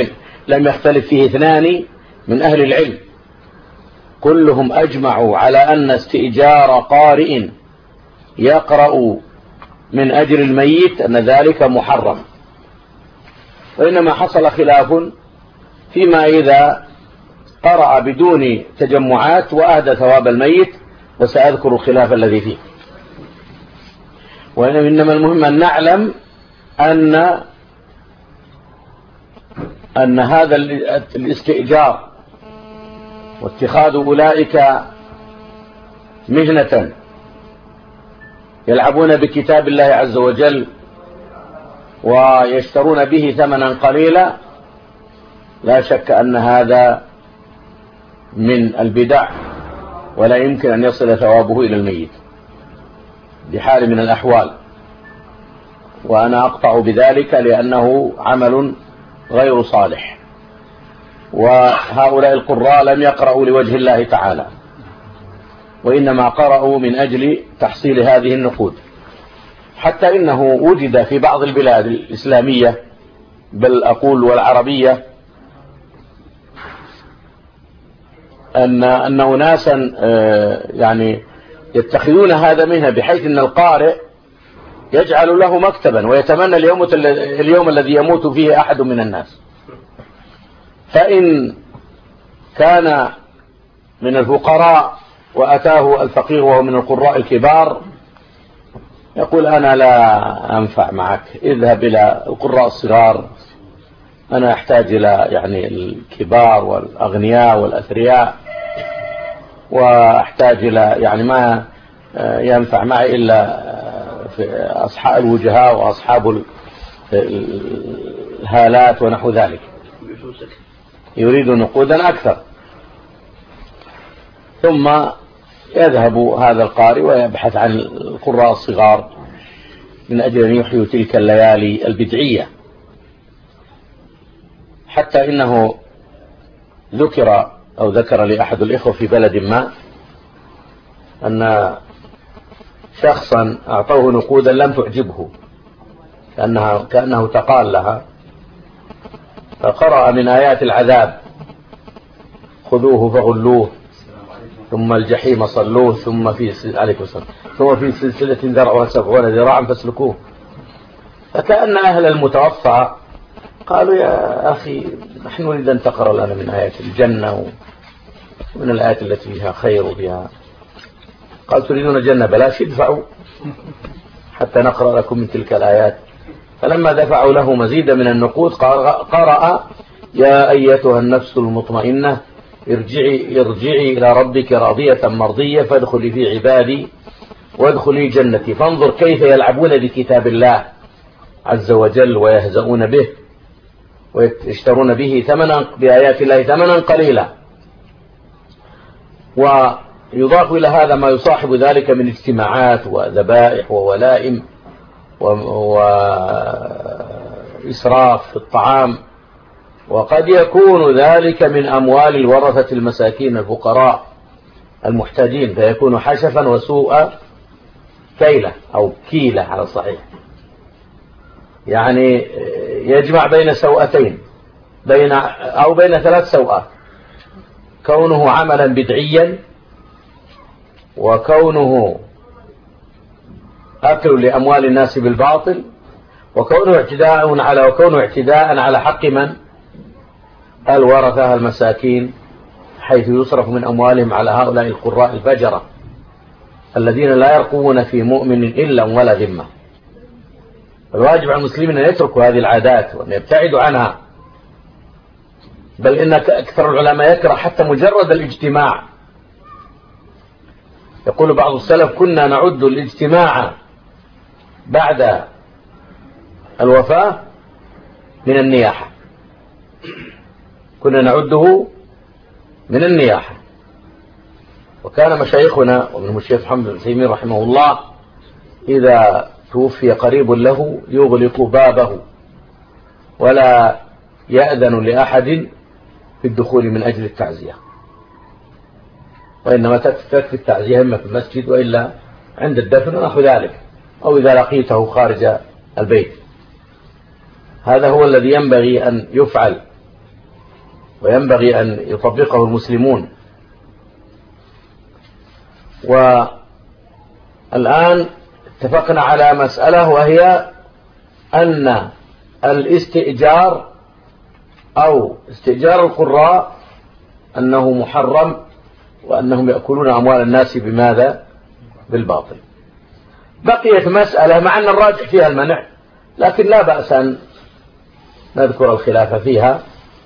من أهل العلم، كلهم أجمعوا على أن استئجار قارئ يقرأ من أجل الميت أن ذلك محرم، وإنما حصل خلاف فيما إذا قرأ بدون تجمعات وأهدى ثواب الميت، وسأذكر الخلاف الذي فيه. وإنما المهم أن نعلم أن هذا الاستئجار واتخاذ أولئك مهنة يلعبون بكتاب الله عز وجل ويشترون به ثمنا قليلا، لا شك أن هذا من البدع، ولا يمكن أن يصل ثوابه إلى الميت بحال من الأحوال، وأنا أقطع بذلك لأنه عمل غير صالح. وهؤلاء القراء لم يقرأوا لوجه الله تعالى، وإنما قرأوا من أجل تحصيل هذه النقود، حتى إنه وجد في بعض البلاد الإسلامية بل أقول والعربية أن أناسا يعني يتخذون هذا منها، بحيث أن القارئ يجعل له مكتبا ويتمنى اليوم الذي يموت فيه أحد من الناس، فإن كان من الفقراء وأتاه الفقير وهو من القراء الكبار يقول: أنا لا أنفع معك، اذهب إلى القراء الصغار، أنا أحتاج إلى يعني الكبار والأغنياء والأثرياء، وأحتاج إلى يعني ما ينفع معي إلا في أصحاب الوجهاء وأصحاب الهالات ونحو ذلك. يريد نقودا أكثر. ثم يذهب هذا القارئ ويبحث عن القراء الصغار من أجل أن يحيوا تلك الليالي البدعية. حتى إنه ذكر لي أحد الإخوة في بلد ما أن شخصا أعطوه نقودا لم تعجبه كأنه تقال لها، فقرأ من آيات العذاب: خذوه فغلوه ثم الجحيم صلوه ثم في سلسلة ذرعها 70 ذراعا فاسلكوه. فكأن أهل المتوفى قالوا: يا أخي نحن نريد أن تقرأ لنا من آيات الجنة ومن الآيات التي فيها خير وفيها. قال: تريدون الجنة بلاش ادفعوا حتى نقرأ لكم من تلك الآيات. فلما دفعوا له مزيد من النقود قرأ: يا أيتها النفس المطمئنة ارجعي إلى ربك راضية مرضية فادخلي في عبادي وادخلي جنتي. فانظر كيف يلعبون بكتاب الله عز وجل ويهزؤون به ويشترون به بآيات الله ثمنا قليلا. ويضاف إلى هذا ما يصاحب ذلك من اجتماعات وذبائح وولائم وإسراف في الطعام، وقد يكون ذلك من أموال الورثة المساكين الفقراء المحتاجين، فيكون حشفا وسوء كيلة أو كيلة على الصحيح، يعني يجمع بين سوءتين بين 3 سوءات: كونه عملا بدعيا، وكونه أكل لأموال الناس بالباطل، وكونه اعتداء على حق من؟ الورثة المساكين، حيث يصرف من أموالهم على هؤلاء القراء الفجرة الذين لا يرقبون في مؤمن إلا ولا ذمة. الواجب على المسلمين أن يتركوا هذه العادات وأن يبتعدوا عنها، بل إن أكثر العلماء يكره حتى مجرد الاجتماع. يقول بعض السلف: كنا نعد الاجتماع بعد الوفاة من النياحة، كنا نعده من النياحة. وكان مشايخنا ومنهم الشيخ محمد بن عثيمين رحمه الله إذا توفي قريب له يغلق بابه ولا يأذن لأحد في الدخول من أجل التعزية، وإنما تكفي التعزية إما في المسجد وإلا عند الدفن ونحو ذلك، أو إذا لقيته خارج البيت. هذا هو الذي ينبغي أن يفعل وينبغي أن يطبقه المسلمون. والآن اتفقنا على مسألة، وهي أن الاستئجار أو استئجار القراء أنه محرم، وأنهم يأكلون أموال الناس بماذا؟ بالباطل. بقيت مسألة مع أن الراجح فيها المنع، لكن لا بأس أن نذكر الخلاف فيها،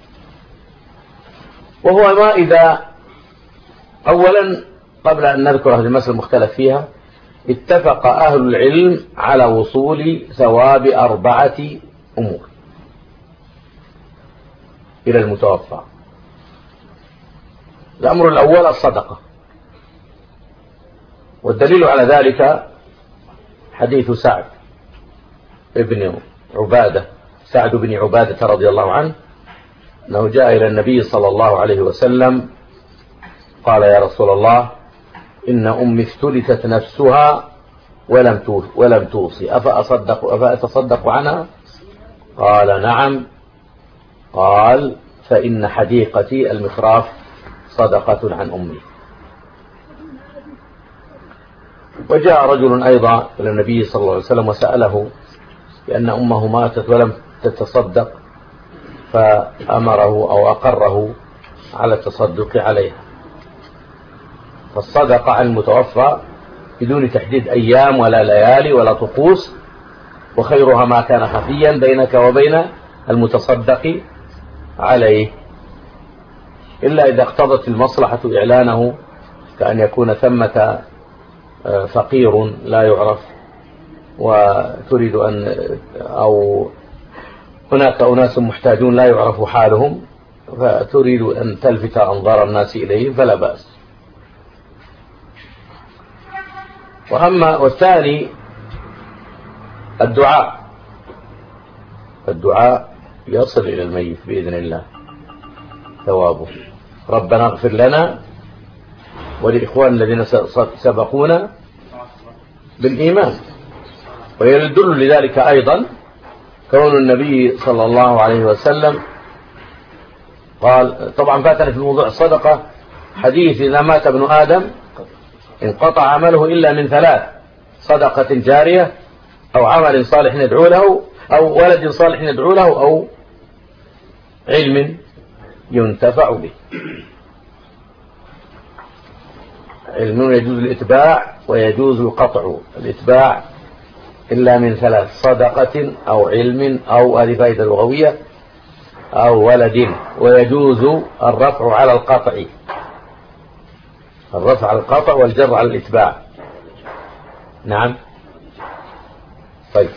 وهو ما إذا أولا قبل أن نذكر هذه المسألة المختلف فيها، اتفق أهل العلم على وصول ثواب 4 أمور إلى المتوفى. الأمر الأول الصدقة، والدليل على ذلك حديث سعد بن عبادة رضي الله عنه، أنه جاء إلى النبي صلى الله عليه وسلم قال: يا رسول الله، إن أمي افتلتت نفسها ولم توصي، أفأتصدق عنها؟ قال: نعم. قال: فإن حديقتي المخراف صدقة عن أمي. وجاء رجل أيضا إلى النبي صلى الله عليه وسلم وسأله بأن أمه ماتت ولم تتصدق، فأمره أو أقره على التصدق عليها. فالصدقة عن المتوفى بدون تحديد أيام ولا ليالي ولا طقوس، وخيرها ما كان خفيا بينك وبين المتصدق عليه، إلا إذا اقتضت المصلحة إعلانه، كأن يكون ثمة فقير لا يعرف وتريد أو هناك أناس محتاجون لا يعرف حالهم، فتريد أن تلفت أنظار الناس إليه فلا بأس. والثاني الدعاء يصل إلى الميت بإذن الله ثوابه. ربنا اغفر لنا ولإخوان الذين سبقونا بالإيمان. ويدل لذلك أيضا كون النبي صلى الله عليه وسلم قال، طبعا فاتنا في الموضوع الصدقة حديث إذا مات ابن آدم انقطع عمله إلا من 3: صدقة جارية أو عمل صالح يدعو له أو ولد صالح يدعو له أو علم ينتفع به. علم يجوز الإتباع ويجوز القطع. الإتباع إلا من 3: صدقة أو علم أو هذه فائدة لغوية أو ولد. ويجوز الرفع على القطع، الرفع على القطع والجر على الإتباع. نعم. طيب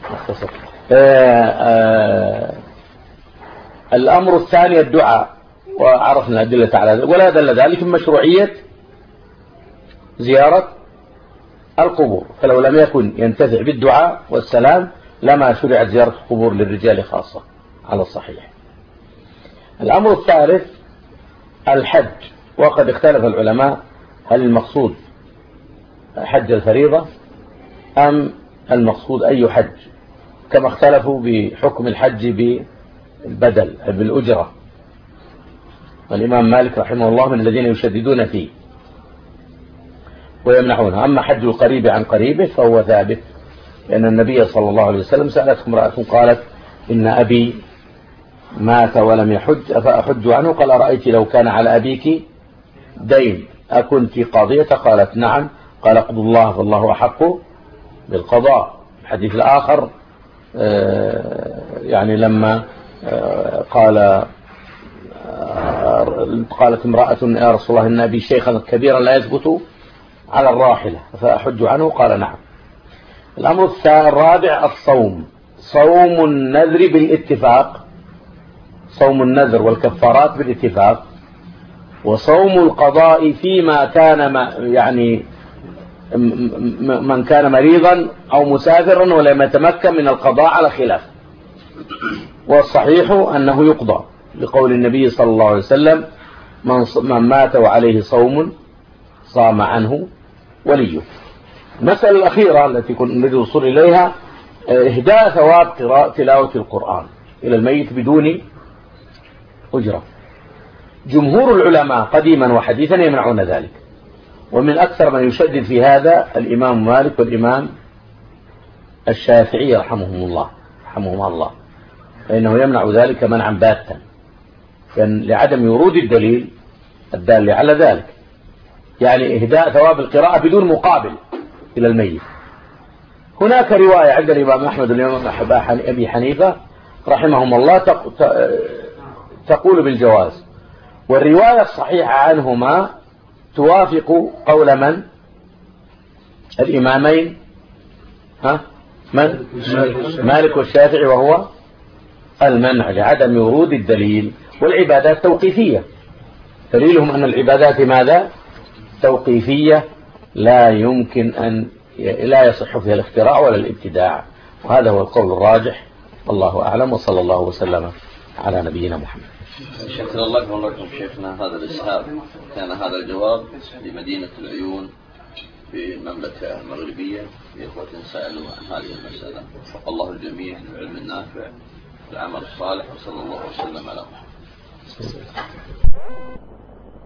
الأمر الثاني الدعاء، وعرفنا أدلة على ذلك، ولا دل ذلك من مشروعية زيارة القبور. فلو لم يكن ينتفع بالدعاء والسلام لما شرعت زيارة القبور للرجال خاصة على الصحيح. الأمر الثالث الحج، وقد اختلف العلماء هل المقصود حج الفريضة أم المقصود أي حج، كما اختلفوا بحكم الحج بالبدل بالأجرة. والإمام مالك رحمه الله من الذين يشددون فيه ويمنعونه. أما حج القريب عن قريبه فهو ثابت، لأن النبي صلى الله عليه وسلم سألته امرأة قالت إن أبي مات ولم يحج أفأحج عنه؟ قال أرأيت لو كان على أبيك دين أكنت قاضية؟ قالت نعم. قال اقضوا الله فالله أحق بالقضاء. الحديث الآخر يعني لما قالت امرأة يا رسول الله إن أبي شيخا كبيرا لا يثبت على الراحلة فأحج عنه؟ قال نعم. الأمر الرابع الصوم، صوم النذر بالاتفاق، صوم النذر والكفارات بالاتفاق، وصوم القضاء فيما كان يعني من كان مريضا أو مسافرا ولم يتمكن من القضاء على خلاف. والصحيح أنه يقضى لقول النبي صلى الله عليه وسلم من مات وعليه صوم صام عنه وليه. المسألة الأخيرة التي كنا نريد الوصول إليها إهداء ثواب قراءة تلاوة القرآن إلى الميت بدون أجرة. جمهور العلماء قديما وحديثا يمنعون ذلك، ومن أكثر من يشدد في هذا الإمام مالك والإمام الشافعي رحمهما الله، فإنه يمنع ذلك منعا باتا لعدم ورود الدليل الدال على ذلك. يعني إهداء ثواب القراءة بدون مقابل إلى الميت. هناك رواية عند الإمام أحمد والإمام أبي حنيفة رحمهم الله تقول بالجواز، والرواية الصحيحة عنهما توافق قول من؟ الإمامين من؟ مالك والشافعي، وهو المنع لعدم ورود الدليل. والعبادات توقيفية، دليلهم أن العبادات ماذا؟ توقيفية، لا يمكن أن لا يصح فيها الاختراع ولا الابتداع، وهذا هو القول الراجح. والله أعلم، وصلى الله وسلم على نبينا محمد. شكرا لكم شيخنا هذا الإسهاب. كان هذا الجواب لمدينة العيون في المملكة المغربية لإخوة سألوا عن هذه المسألة. وفق الله الجميع للعلم النافع والعمل الصالح، وصلى الله وسلم على محمد.